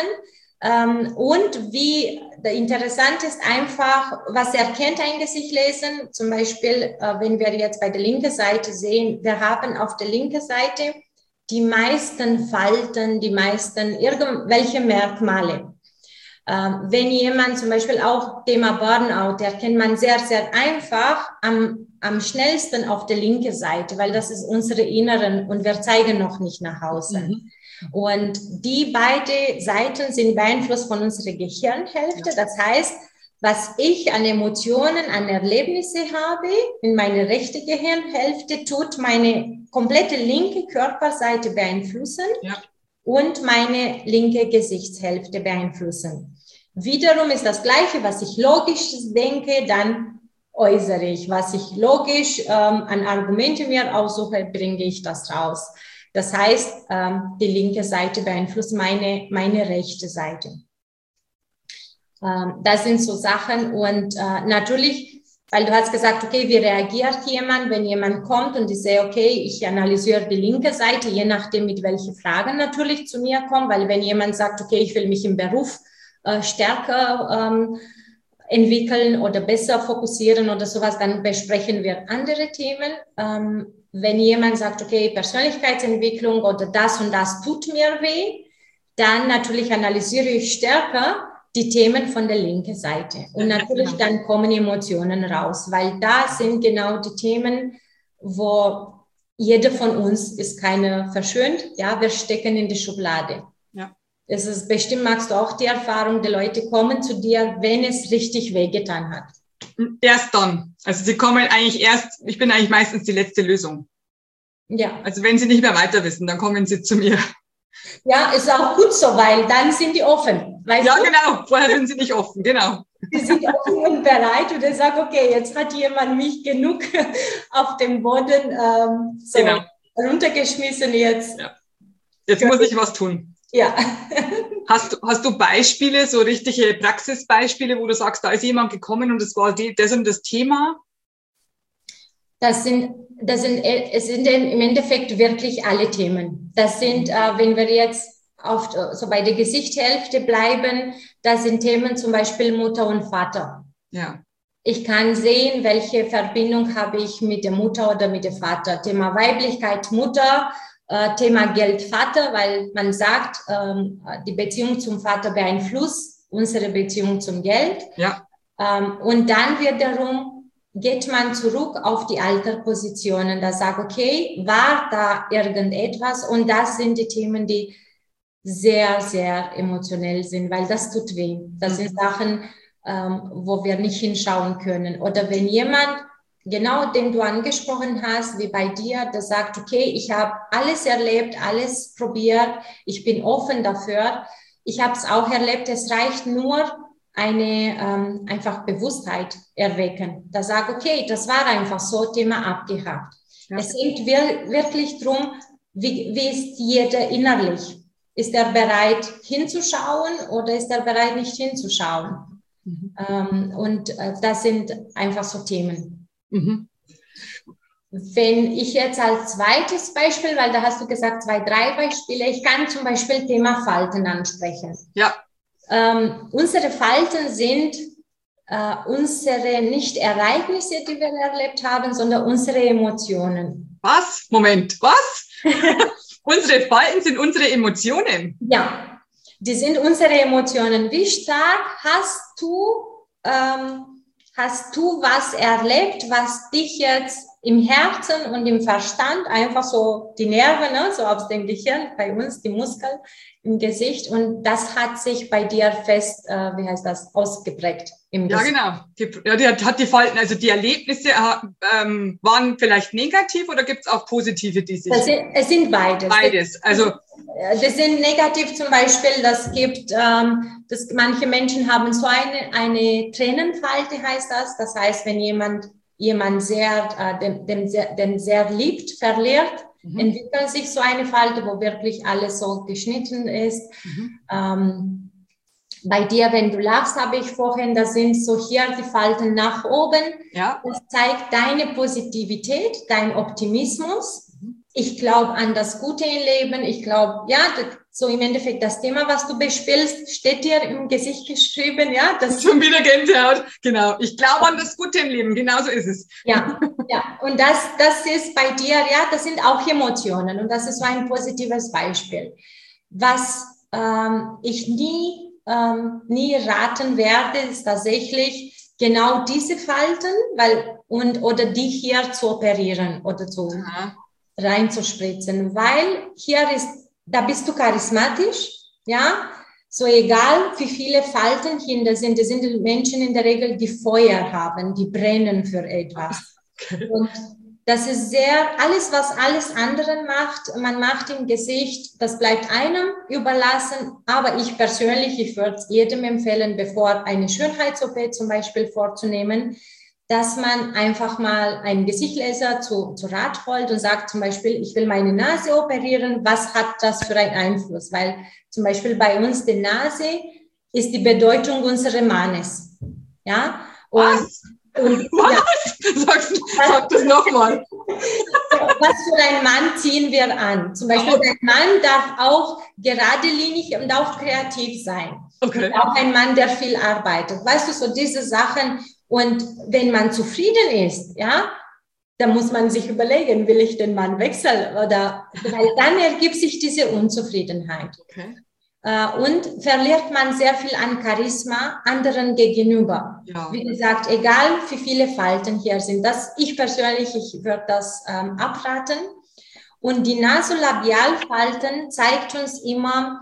Ähm, und wie interessant ist einfach, was erkennt ein Gesicht lesen? Zum Beispiel, äh, wenn wir jetzt bei der linken Seite sehen, wir haben auf der linken Seite die meisten Falten, die meisten irgendwelche Merkmale. Ähm, wenn jemand zum Beispiel auch Thema Burnout, erkennt man sehr, sehr einfach am, am schnellsten auf der linken Seite, weil das ist unsere Inneren und wir zeigen noch nicht nach außen. Mhm. Und die beiden Seiten sind beeinflusst von unserer Gehirnhälfte. Das heißt, was ich an Emotionen, an Erlebnisse habe, in meine rechte Gehirnhälfte, tut meine komplette linke Körperseite beeinflussen ja. und meine linke Gesichtshälfte beeinflussen. Wiederum ist das Gleiche, was ich logisch denke, dann äußere ich. Was ich logisch ähm, an Argumente mir aussuche, bringe ich das raus. Das heißt, ähm, die linke Seite beeinflusst meine, meine rechte Seite. Ähm, das sind so Sachen und äh, natürlich, weil du hast gesagt, okay, wie reagiert jemand, wenn jemand kommt und ich sehe, okay, ich analysiere die linke Seite, je nachdem, mit welchen Fragen natürlich zu mir kommen, weil wenn jemand sagt, okay, ich will mich im Beruf äh, stärker ähm, entwickeln oder besser fokussieren oder sowas, dann besprechen wir andere Themen. Ähm, wenn jemand sagt, okay, Persönlichkeitsentwicklung oder das und das tut mir weh, dann natürlich analysiere ich stärker die Themen von der linken Seite. Und natürlich dann kommen Emotionen raus, weil da sind genau die Themen, wo jeder von uns ist keine verschönt, ja, wir stecken in die Schublade. Ja. Es ist bestimmt, magst du auch die Erfahrung, die Leute kommen zu dir, wenn es richtig wehgetan hat. Erst dann. Also sie kommen eigentlich erst, ich bin eigentlich meistens die letzte Lösung. Ja. Also wenn sie nicht mehr weiter wissen, dann kommen sie zu mir. Ja, ist auch gut so, weil dann sind die offen. Weißt ja, du? genau. Vorher sind sie nicht offen, genau. Die sind offen und bereit und er sagt, okay, jetzt hat jemand mich genug auf dem Boden ähm, so genau. runtergeschmissen. Jetzt, ja. jetzt muss ich was tun. Ja. Hast, hast du Beispiele, so richtige Praxisbeispiele, wo du sagst, da ist jemand gekommen und es war die, das und das Thema? Das sind, das sind, es sind im Endeffekt wirklich alle Themen. Das sind, äh, wenn wir jetzt auf, so bei der Gesichtshälfte bleiben, das sind Themen zum Beispiel Mutter und Vater. Ja. Ich kann sehen, welche Verbindung habe ich mit der Mutter oder mit dem Vater. Thema Weiblichkeit, Mutter, äh, Thema Geld, Vater, weil man sagt, ähm, die Beziehung zum Vater beeinflusst unsere Beziehung zum Geld. Ja. Ähm, und dann wiederum geht man zurück auf die Alterpositionen. Da sagt, okay, war da irgendetwas? Und das sind die Themen, die sehr, sehr emotionell sind, weil das tut weh. Das sind Sachen, ähm, wo wir nicht hinschauen können. Oder wenn jemand, genau den du angesprochen hast, wie bei dir, der sagt, okay, ich habe alles erlebt, alles probiert, ich bin offen dafür. Ich habe es auch erlebt, es reicht nur eine ähm, einfach Bewusstheit erwecken. Da sagt, okay, das war einfach so, Thema abgehakt. Ja. Es geht wir, wirklich darum, wie, wie ist jeder innerlich? Ist er bereit hinzuschauen oder ist er bereit nicht hinzuschauen? Mhm. Ähm, und äh, das sind einfach so Themen. Mhm. Wenn ich jetzt als zweites Beispiel, weil da hast du gesagt, zwei, drei Beispiele, ich kann zum Beispiel Thema Falten ansprechen. Ja. Ähm, unsere Falten sind äh, unsere nicht Ereignisse, die wir erlebt haben, sondern unsere Emotionen. Was? Moment, was? Unsere Falten sind unsere Emotionen? Ja, die sind unsere Emotionen. Wie stark hast du, ähm, hast du was erlebt, was dich jetzt im Herzen und im Verstand, einfach so die Nerven, ne, so aus dem Gehirn, bei uns die Muskeln im Gesicht, und das hat sich bei dir fest, äh, wie heißt das, ausgeprägt im Ja, Gesicht. genau. Die, ja, die hat, hat die Falten, also die Erlebnisse ähm, waren vielleicht negativ oder gibt es auch positive, die sich... Das sind, es sind beides. Beides, also... Das sind negativ zum Beispiel, das gibt, ähm, das, manche Menschen haben so eine, eine Tränenfalte, heißt das. Das heißt, wenn jemand jemand sehr, äh, den, den, sehr, den sehr liebt, verliert, mhm. entwickelt sich so eine Falte, wo wirklich alles so geschnitten ist. Mhm. Ähm, bei dir, wenn du lachst, habe ich vorhin, da sind so hier die Falten nach oben. Ja. Das zeigt deine Positivität, dein Optimismus. Mhm. Ich glaube an das Gute im Leben. Ich glaube, ja, so im Endeffekt das Thema, was du bespielst, steht dir im Gesicht geschrieben, ja. Das schon wieder Gänsehaut, genau. Ich glaube an das Gute im Leben, genau so ist es. Ja, ja. Und das, das ist bei dir, ja, das sind auch Emotionen und das ist so ein positives Beispiel. Was ähm, ich nie, ähm, nie raten werde, ist tatsächlich genau diese Falten, weil, und, oder die hier zu operieren oder zu Aha. reinzuspritzen, weil hier ist, da bist du charismatisch, ja, so egal wie viele Falten hinter sind, das sind die Menschen in der Regel, die Feuer haben, die brennen für etwas. Und das ist sehr, alles, was alles anderen macht, man macht im Gesicht, das bleibt einem überlassen, aber ich persönlich, ich würde es jedem empfehlen, bevor eine Schönheits-O P zum Beispiel vorzunehmen, dass man einfach mal einen Gesichtslaser zu, zu Rat holt und sagt zum Beispiel, ich will meine Nase operieren, was hat das für einen Einfluss? Weil zum Beispiel bei uns die Nase ist die Bedeutung unseres Mannes. Ja? Und, was? Und, was? Ja. Sagst, sag das nochmal. Was für einen Mann ziehen wir an? Zum Beispiel, ein Mann darf auch geradlinig und auch kreativ sein. Okay. Und auch ein Mann, der viel arbeitet. Weißt du, so diese Sachen. Und wenn man zufrieden ist, ja, da muss man sich überlegen, will ich den Mann wechseln? Oder, weil dann ergibt sich diese Unzufriedenheit. Okay. Und verliert man sehr viel an Charisma anderen gegenüber. Ja. Wie gesagt, egal wie viele Falten hier sind, das, ich persönlich, ich würde das ähm, abraten. Und die Nasolabialfalten zeigt uns immer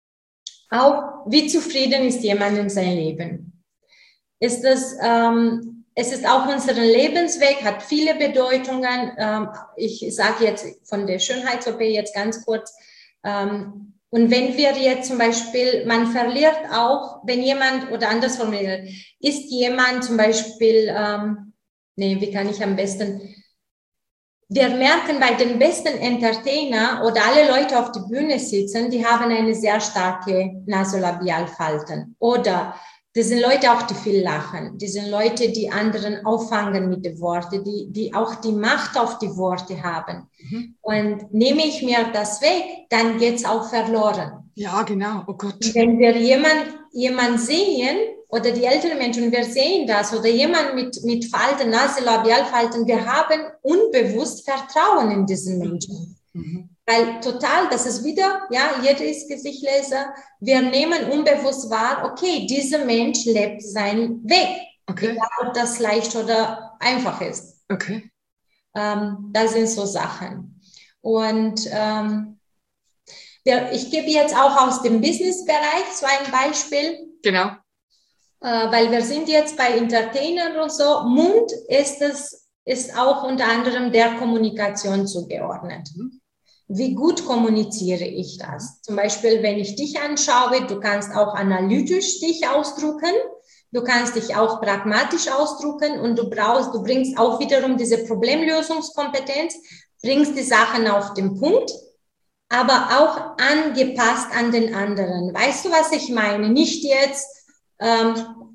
auch, wie zufrieden ist jemand in seinem Leben. Ist das, ähm, es ist auch unser Lebensweg, hat viele Bedeutungen. Ähm, ich sage jetzt von der Schönheits-O P jetzt ganz kurz. Ähm, und wenn wir jetzt zum Beispiel, man verliert auch, wenn jemand, oder anders formuliert, ist jemand zum Beispiel, ähm, nee, wie kann ich am besten, wir merken bei den besten Entertainer oder alle Leute auf der Bühne sitzen, die haben eine sehr starke Nasolabialfalten. Oder das sind Leute auch, die viel lachen. Das sind Leute, die anderen auffangen mit den Worten, die, die auch die Macht auf die Worte haben. Mhm. Und nehme ich mir das weg, dann geht es auch verloren. Ja, genau. Oh Gott. Wenn wir jemand, jemand sehen, oder die älteren Menschen, wir sehen das, oder jemand mit, mit Falten, Nasolabialfalten, wir haben unbewusst Vertrauen in diesen Menschen. Mhm. Weil total, das ist wieder, ja, jeder ist Gesichtleser, wir nehmen unbewusst wahr, okay, dieser Mensch lebt seinen Weg. Okay. Egal, ob das leicht oder einfach ist. Okay. Ähm, das sind so Sachen. Und ähm, wir, ich gebe jetzt auch aus dem Business-Bereich so ein Beispiel. Genau. Äh, weil wir sind jetzt bei Entertainern und so. Mund ist es, ist auch unter anderem der Kommunikation zugeordnet. Mhm. Wie gut kommuniziere ich das? Zum Beispiel, wenn ich dich anschaue, du kannst auch analytisch dich ausdrücken, du kannst dich auch pragmatisch ausdrücken und du brauchst, du bringst auch wiederum diese Problemlösungskompetenz, bringst die Sachen auf den Punkt, aber auch angepasst an den anderen. Weißt du, was ich meine? Nicht jetzt, ähm,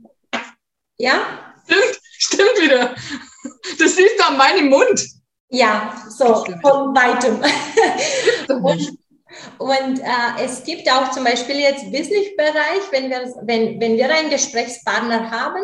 ja? Stimmt, stimmt wieder. Das siehst du an meinem Mund. Ja, so von weitem. und und äh, es gibt auch zum Beispiel jetzt Business-Bereich, wenn wir, wenn, wenn wir einen Gesprächspartner haben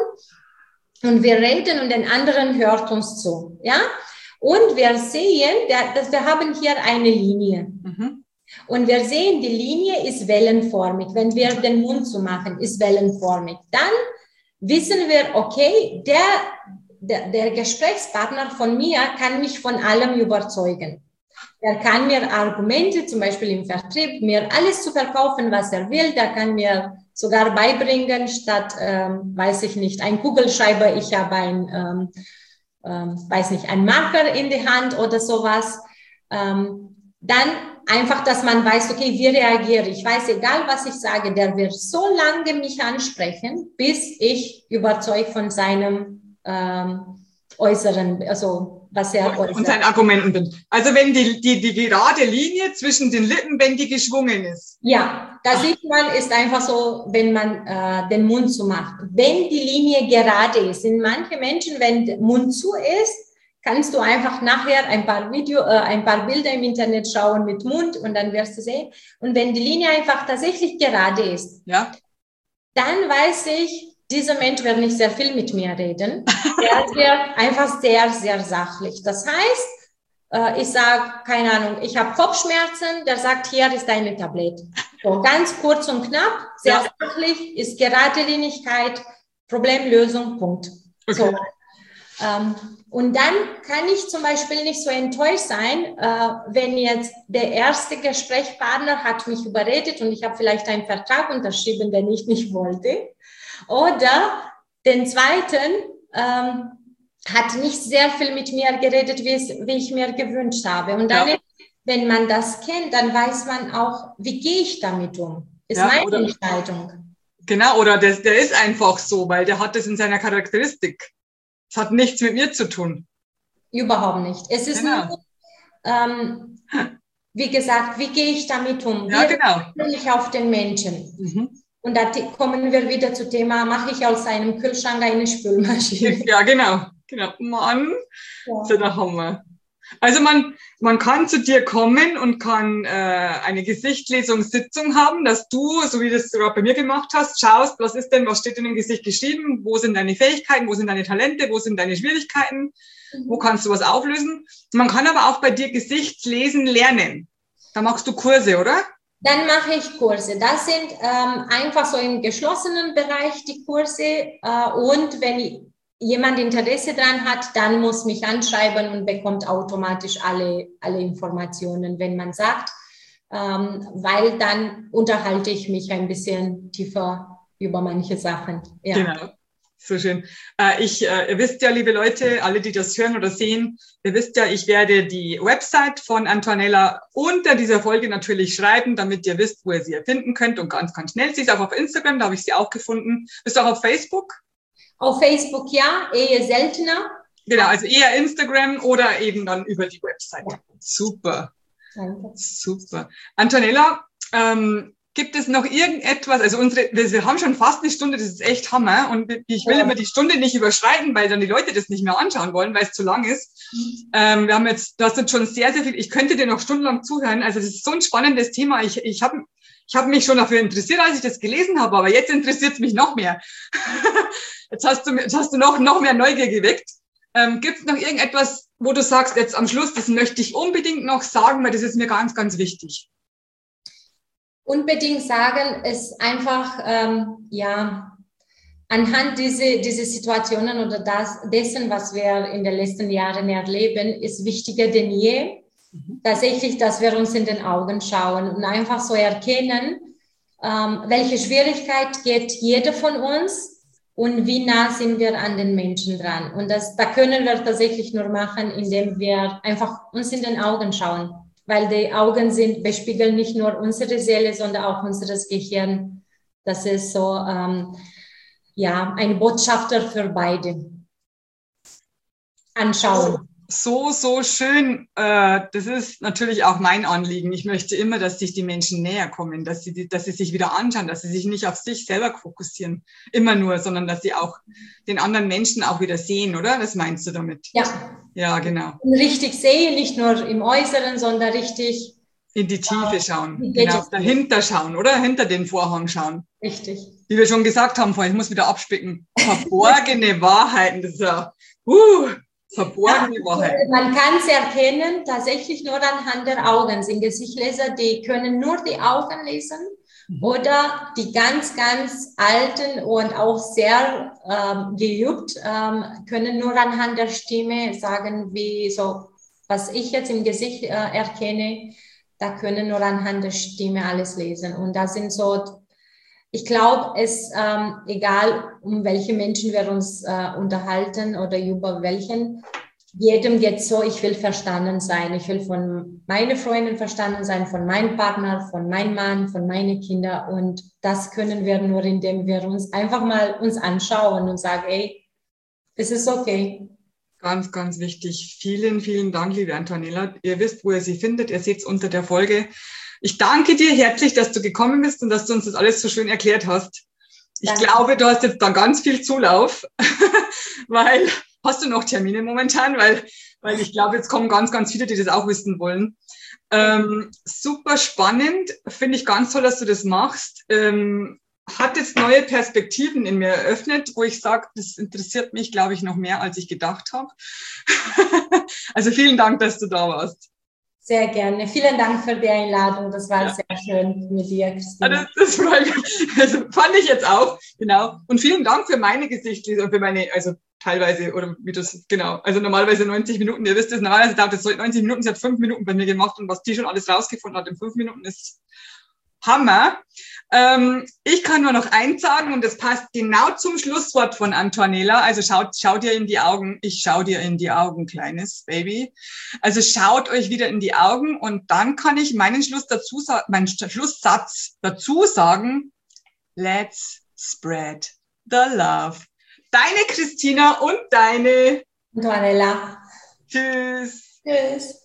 und wir reden und den anderen hört uns zu. Ja? Und wir sehen, der, dass wir haben hier eine Linie. Mhm. Und wir sehen, die Linie ist wellenförmig. Wenn wir den Mund zu machen, ist wellenförmig. Dann wissen wir, okay, der Der, der Gesprächspartner von mir kann mich von allem überzeugen. Er kann mir Argumente, zum Beispiel im Vertrieb, mir alles zu verkaufen, was er will. Der kann mir sogar beibringen, statt, ähm, weiß ich nicht, ein Kugelschreiber, ich habe ein, ähm, ähm, weiß nicht, ein Marker in die Hand oder sowas. Ähm, dann einfach, dass man weiß, okay, wie reagiere ich? Ich weiß, egal was ich sage, der wird so lange mich ansprechen, bis ich überzeugt von seinem Ähm, äußeren, also was er äußert. Und seinen Argumenten bin. Also wenn die, die, die gerade Linie zwischen den Lippen, wenn die geschwungen ist. Ja, da sieht man, ist einfach so, wenn man äh, den Mund zu macht. Wenn die Linie gerade ist, sind manche Menschen, wenn der Mund zu ist, kannst du einfach nachher ein paar Video, äh, ein paar Bilder im Internet schauen mit Mund und dann wirst du sehen. Und wenn die Linie einfach tatsächlich gerade ist, ja, dann weiß ich, dieser Mensch wird nicht sehr viel mit mir reden. Er wird einfach sehr, sehr sachlich. Das heißt, äh, ich sage, keine Ahnung, ich habe Kopfschmerzen, der sagt, hier ist deine Tablette. So, ganz kurz und knapp, sehr ja. sachlich, ist Geradelinigkeit, Problemlösung, Punkt. Okay. So. Ähm, und dann kann ich zum Beispiel nicht so enttäuscht sein, äh, wenn jetzt der erste Gesprächspartner hat mich überredet und ich habe vielleicht einen Vertrag unterschrieben, den ich nicht wollte. Oder den zweiten ähm, hat nicht sehr viel mit mir geredet, wie, es, wie ich mir gewünscht habe. Und dann, ja. wenn man das kennt, dann weiß man auch, wie gehe ich damit um? Ist ja, meine oder, Entscheidung. Genau, oder der, der ist einfach so, weil der hat das in seiner Charakteristik. Es hat nichts mit mir zu tun. Überhaupt nicht. Es ist genau. nur, ähm, wie gesagt, wie gehe ich damit um? Wie ja, genau. reagiere ich auf den Menschen? Mhm. Und da kommen wir wieder zum Thema, mache ich aus einem Kühlschrank eine Spülmaschine? Ja, genau. genau. Mann, ja. Das ist der Hammer. Also man, man kann zu dir kommen und kann äh, eine Gesichtslesungssitzung haben, dass du, so wie du das gerade bei mir gemacht hast, schaust, was ist denn, was steht denn im Gesicht geschrieben, wo sind deine Fähigkeiten, wo sind deine Talente, wo sind deine Schwierigkeiten, mhm. wo kannst du was auflösen. Man kann aber auch bei dir Gesichtslesen lernen. Da machst du Kurse, oder? Dann mache ich Kurse. Das sind ähm, einfach so im geschlossenen Bereich die Kurse. Äh, und wenn jemand Interesse dran hat, dann muss mich anschreiben und bekommt automatisch alle, alle Informationen, wenn man sagt, ähm, weil dann unterhalte ich mich ein bisschen tiefer über manche Sachen. Ja. Genau. So schön. Äh, ich, äh, ihr wisst ja, liebe Leute, alle, die das hören oder sehen, ihr wisst ja, ich werde die Website von Antonella unter dieser Folge natürlich schreiben, damit ihr wisst, wo ihr sie finden könnt und ganz, ganz schnell. Sie ist auch auf Instagram, da habe ich sie auch gefunden. Bist du auch auf Facebook? Auf Facebook ja, eher seltener. Genau, also eher Instagram oder eben dann über die Website. Ja. Super. Danke. Super. Antonella, ähm, gibt es noch irgendetwas, also unsere, wir, wir haben schon fast eine Stunde, das ist echt Hammer und ich will ja. immer die Stunde nicht überschreiten, weil dann die Leute das nicht mehr anschauen wollen, weil es zu lang ist. Mhm. Ähm, wir haben jetzt, du hast jetzt schon sehr, sehr viel, ich könnte dir noch stundenlang zuhören, also das ist so ein spannendes Thema. Ich, ich habe ich hab mich schon dafür interessiert, als ich das gelesen habe, aber jetzt interessiert es mich noch mehr. Jetzt hast du, jetzt hast du noch, noch mehr Neugier geweckt. Ähm, gibt es noch irgendetwas, wo du sagst, jetzt am Schluss, das möchte ich unbedingt noch sagen, weil das ist mir ganz, ganz wichtig? Unbedingt sagen, ist einfach, ähm, ja, anhand dieser diese Situationen oder das, dessen, was wir in den letzten Jahren erleben, ist wichtiger denn je, mhm. tatsächlich, dass wir uns in den Augen schauen und einfach so erkennen, ähm, welche Schwierigkeit geht jeder von uns und wie nah sind wir an den Menschen dran. Und das, da können wir tatsächlich nur machen, indem wir einfach uns in den Augen schauen. Weil die Augen sind, bespiegeln nicht nur unsere Seele, sondern auch unser Gehirn. Das ist so, ähm, ja, ein Botschafter für beide. Anschauen. So, so schön. Äh, das ist natürlich auch mein Anliegen. Ich möchte immer, dass sich die Menschen näher kommen, dass sie, dass sie sich wieder anschauen, dass sie sich nicht auf sich selber fokussieren, immer nur, sondern dass sie auch den anderen Menschen auch wieder sehen, oder? Was meinst du damit? Ja. Ja, genau. Und richtig sehen, nicht nur im Äußeren, sondern richtig in die Tiefe schauen. Genau, dahinter schauen, oder? Hinter den Vorhang schauen. Richtig. Wie wir schon gesagt haben vorhin, ich muss wieder abspicken. Verborgene Wahrheiten, das ist ja, uh, verborgene ja, Wahrheiten. Man kann es erkennen, tatsächlich nur anhand der Augen. Sind Gesichtleser, die können nur die Augen lesen. Mhm. Oder die ganz, ganz alten und auch sehr ähm, geübt, ähm, können nur anhand der Stimme sagen, wie so, was ich jetzt im Gesicht äh, erkenne, da können nur anhand der Stimme alles lesen. Und da sind so, ich glaube, es ähm, egal, um welche Menschen wir uns äh, unterhalten oder über welchen, jedem geht so, ich will verstanden sein. Ich will von meinen Freunden verstanden sein, von meinem Partner, von meinem Mann, von meinen Kindern. Und das können wir nur, indem wir uns einfach mal uns anschauen und sagen, ey, es ist okay. Ganz, ganz wichtig. Vielen, vielen Dank, liebe Antonella. Ihr wisst, wo ihr sie findet. Ihr seht es unter der Folge. Ich danke dir herzlich, dass du gekommen bist und dass du uns das alles so schön erklärt hast. Ich danke. glaube, du hast jetzt da ganz viel Zulauf, weil, hast du noch Termine momentan? Weil, weil ich glaube, jetzt kommen ganz, ganz viele, die das auch wissen wollen. Ähm, super spannend. Finde ich ganz toll, dass du das machst. Ähm, hat jetzt neue Perspektiven in mir eröffnet, wo ich sage, das interessiert mich, glaube ich, noch mehr, als ich gedacht habe. Also vielen Dank, dass du da warst. Sehr gerne. Vielen Dank für die Einladung. Das war ja. sehr schön mit dir, Christina. Das, das, war, das fand ich jetzt auch, genau. Und vielen Dank für meine Gesichtslesung, für meine, also teilweise, oder wie das, genau, also normalerweise neunzig Minuten, ihr wisst es, normalerweise dauert das neunzig Minuten, sie hat fünf Minuten bei mir gemacht und was die schon alles rausgefunden hat in fünf Minuten ist Hammer. Ähm, ich kann nur noch eins sagen und das passt genau zum Schlusswort von Antonella. Also schaut, schau dir in die Augen. Ich schau dir in die Augen, kleines Baby. Also schaut euch wieder in die Augen und dann kann ich meinen Schluss dazu, meinen Schlusssatz dazu sagen. Let's spread the love. Deine Christina und deine Antonella. Tschüss. Tschüss.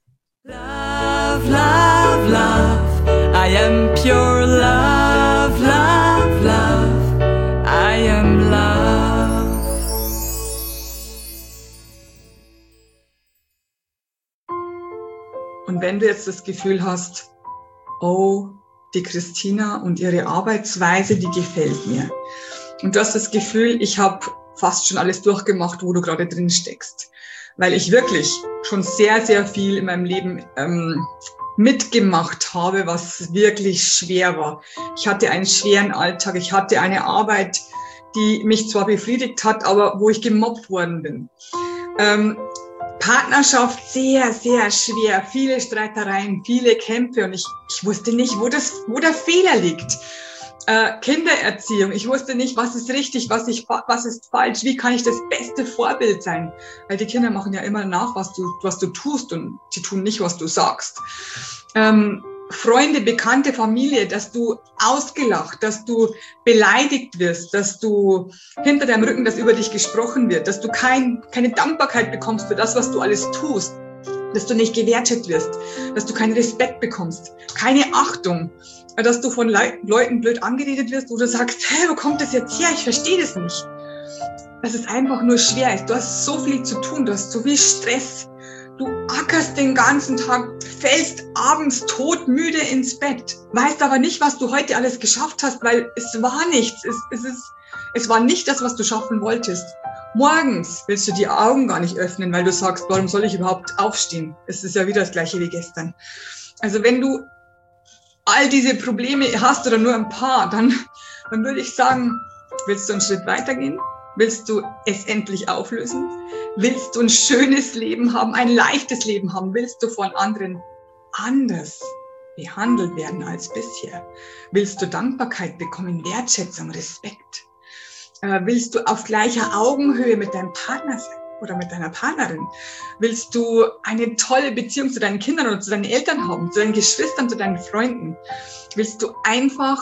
Love, love, love. I am pure love, love, love. I am love. Und wenn du jetzt das Gefühl hast, oh, die Christina und ihre Arbeitsweise, die gefällt mir. Und du hast das Gefühl, ich habe fast schon alles durchgemacht, wo du gerade drin steckst. Weil ich wirklich schon sehr, sehr viel in meinem Leben ähm, mitgemacht habe, was wirklich schwer war. Ich hatte einen schweren Alltag, ich hatte eine Arbeit, die mich zwar befriedigt hat, aber wo ich gemobbt worden bin. Ähm, Partnerschaft sehr, sehr schwer, viele Streitereien, viele Kämpfe und ich, ich wusste nicht, wo, das, wo der Fehler liegt. Äh, Kindererziehung, ich wusste nicht, was ist richtig, was, ich, was ist falsch, wie kann ich das beste Vorbild sein? Weil die Kinder machen ja immer nach, was du, was du tust und sie tun nicht, was du sagst. Ähm, Freunde, Bekannte, Familie, dass du ausgelacht, dass du beleidigt wirst, dass du hinter deinem Rücken, dass über dich gesprochen wird, dass du kein, keine Dankbarkeit bekommst für das, was du alles tust, dass du nicht gewertschätzt wirst, dass du keinen Respekt bekommst, keine Achtung, dass du von Le- Leuten blöd angeredet wirst, wo du sagst, hey, wo kommt das jetzt her? Ich verstehe das nicht. Dass es einfach nur schwer ist. Du hast so viel zu tun, du hast so viel Stress. Du ackerst den ganzen Tag, fällst abends todmüde ins Bett, weißt aber nicht, was du heute alles geschafft hast, weil es war nichts. Es, es, ist, es war nicht das, was du schaffen wolltest. Morgens willst du die Augen gar nicht öffnen, weil du sagst, warum soll ich überhaupt aufstehen? Es ist ja wieder das Gleiche wie gestern. Also wenn du all diese Probleme hast oder nur ein paar, dann, dann würde ich sagen, willst du einen Schritt weitergehen? Willst du es endlich auflösen? Willst du ein schönes Leben haben, ein leichtes Leben haben? Willst du von anderen anders behandelt werden als bisher? Willst du Dankbarkeit bekommen, Wertschätzung, Respekt? Äh, willst du auf gleicher Augenhöhe mit deinem Partner sein oder mit deiner Partnerin? Willst du eine tolle Beziehung zu deinen Kindern oder zu deinen Eltern haben, zu deinen Geschwistern, zu deinen Freunden? Willst du einfach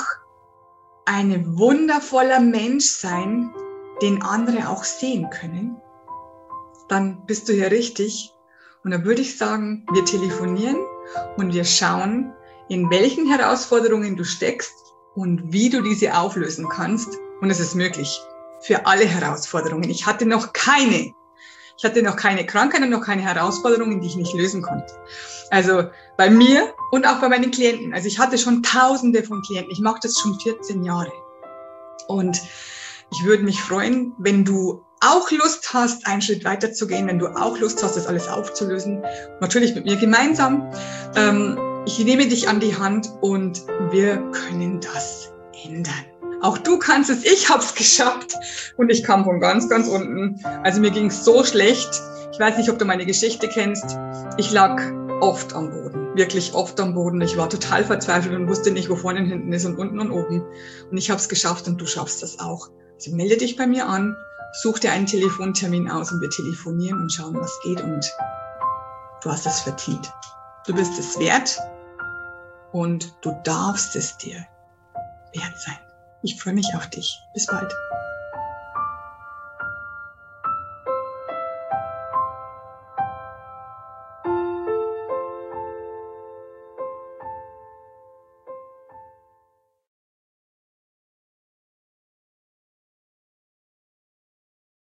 ein wundervoller Mensch sein, den andere auch sehen können? Dann bist du hier richtig. Und dann würde ich sagen, wir telefonieren und wir schauen, in welchen Herausforderungen du steckst und wie du diese auflösen kannst. Und es ist möglich. Für alle Herausforderungen. Ich hatte noch keine. Ich hatte noch keine Krankheit und noch keine Herausforderungen, die ich nicht lösen konnte. Also bei mir und auch bei meinen Klienten. Also ich hatte schon Tausende von Klienten. Ich mache das schon vierzehn Jahre. Und ich würde mich freuen, wenn du auch Lust hast, einen Schritt weiter zu gehen, wenn du auch Lust hast, das alles aufzulösen. Natürlich mit mir gemeinsam. Ähm, ich nehme dich an die Hand und wir können das ändern. Auch du kannst es, ich habe es geschafft und ich kam von ganz, ganz unten. Also mir ging es so schlecht. Ich weiß nicht, ob du meine Geschichte kennst. Ich lag oft am Boden, wirklich oft am Boden. Ich war total verzweifelt und wusste nicht, wo vorne und hinten ist und unten und oben. Und ich habe es geschafft und du schaffst das auch. Also melde dich bei mir an, such dir einen Telefontermin aus und wir telefonieren und schauen, was geht. Und du hast es verdient. Du bist es wert und du darfst es dir wert sein. Ich freue mich auf dich. Bis bald.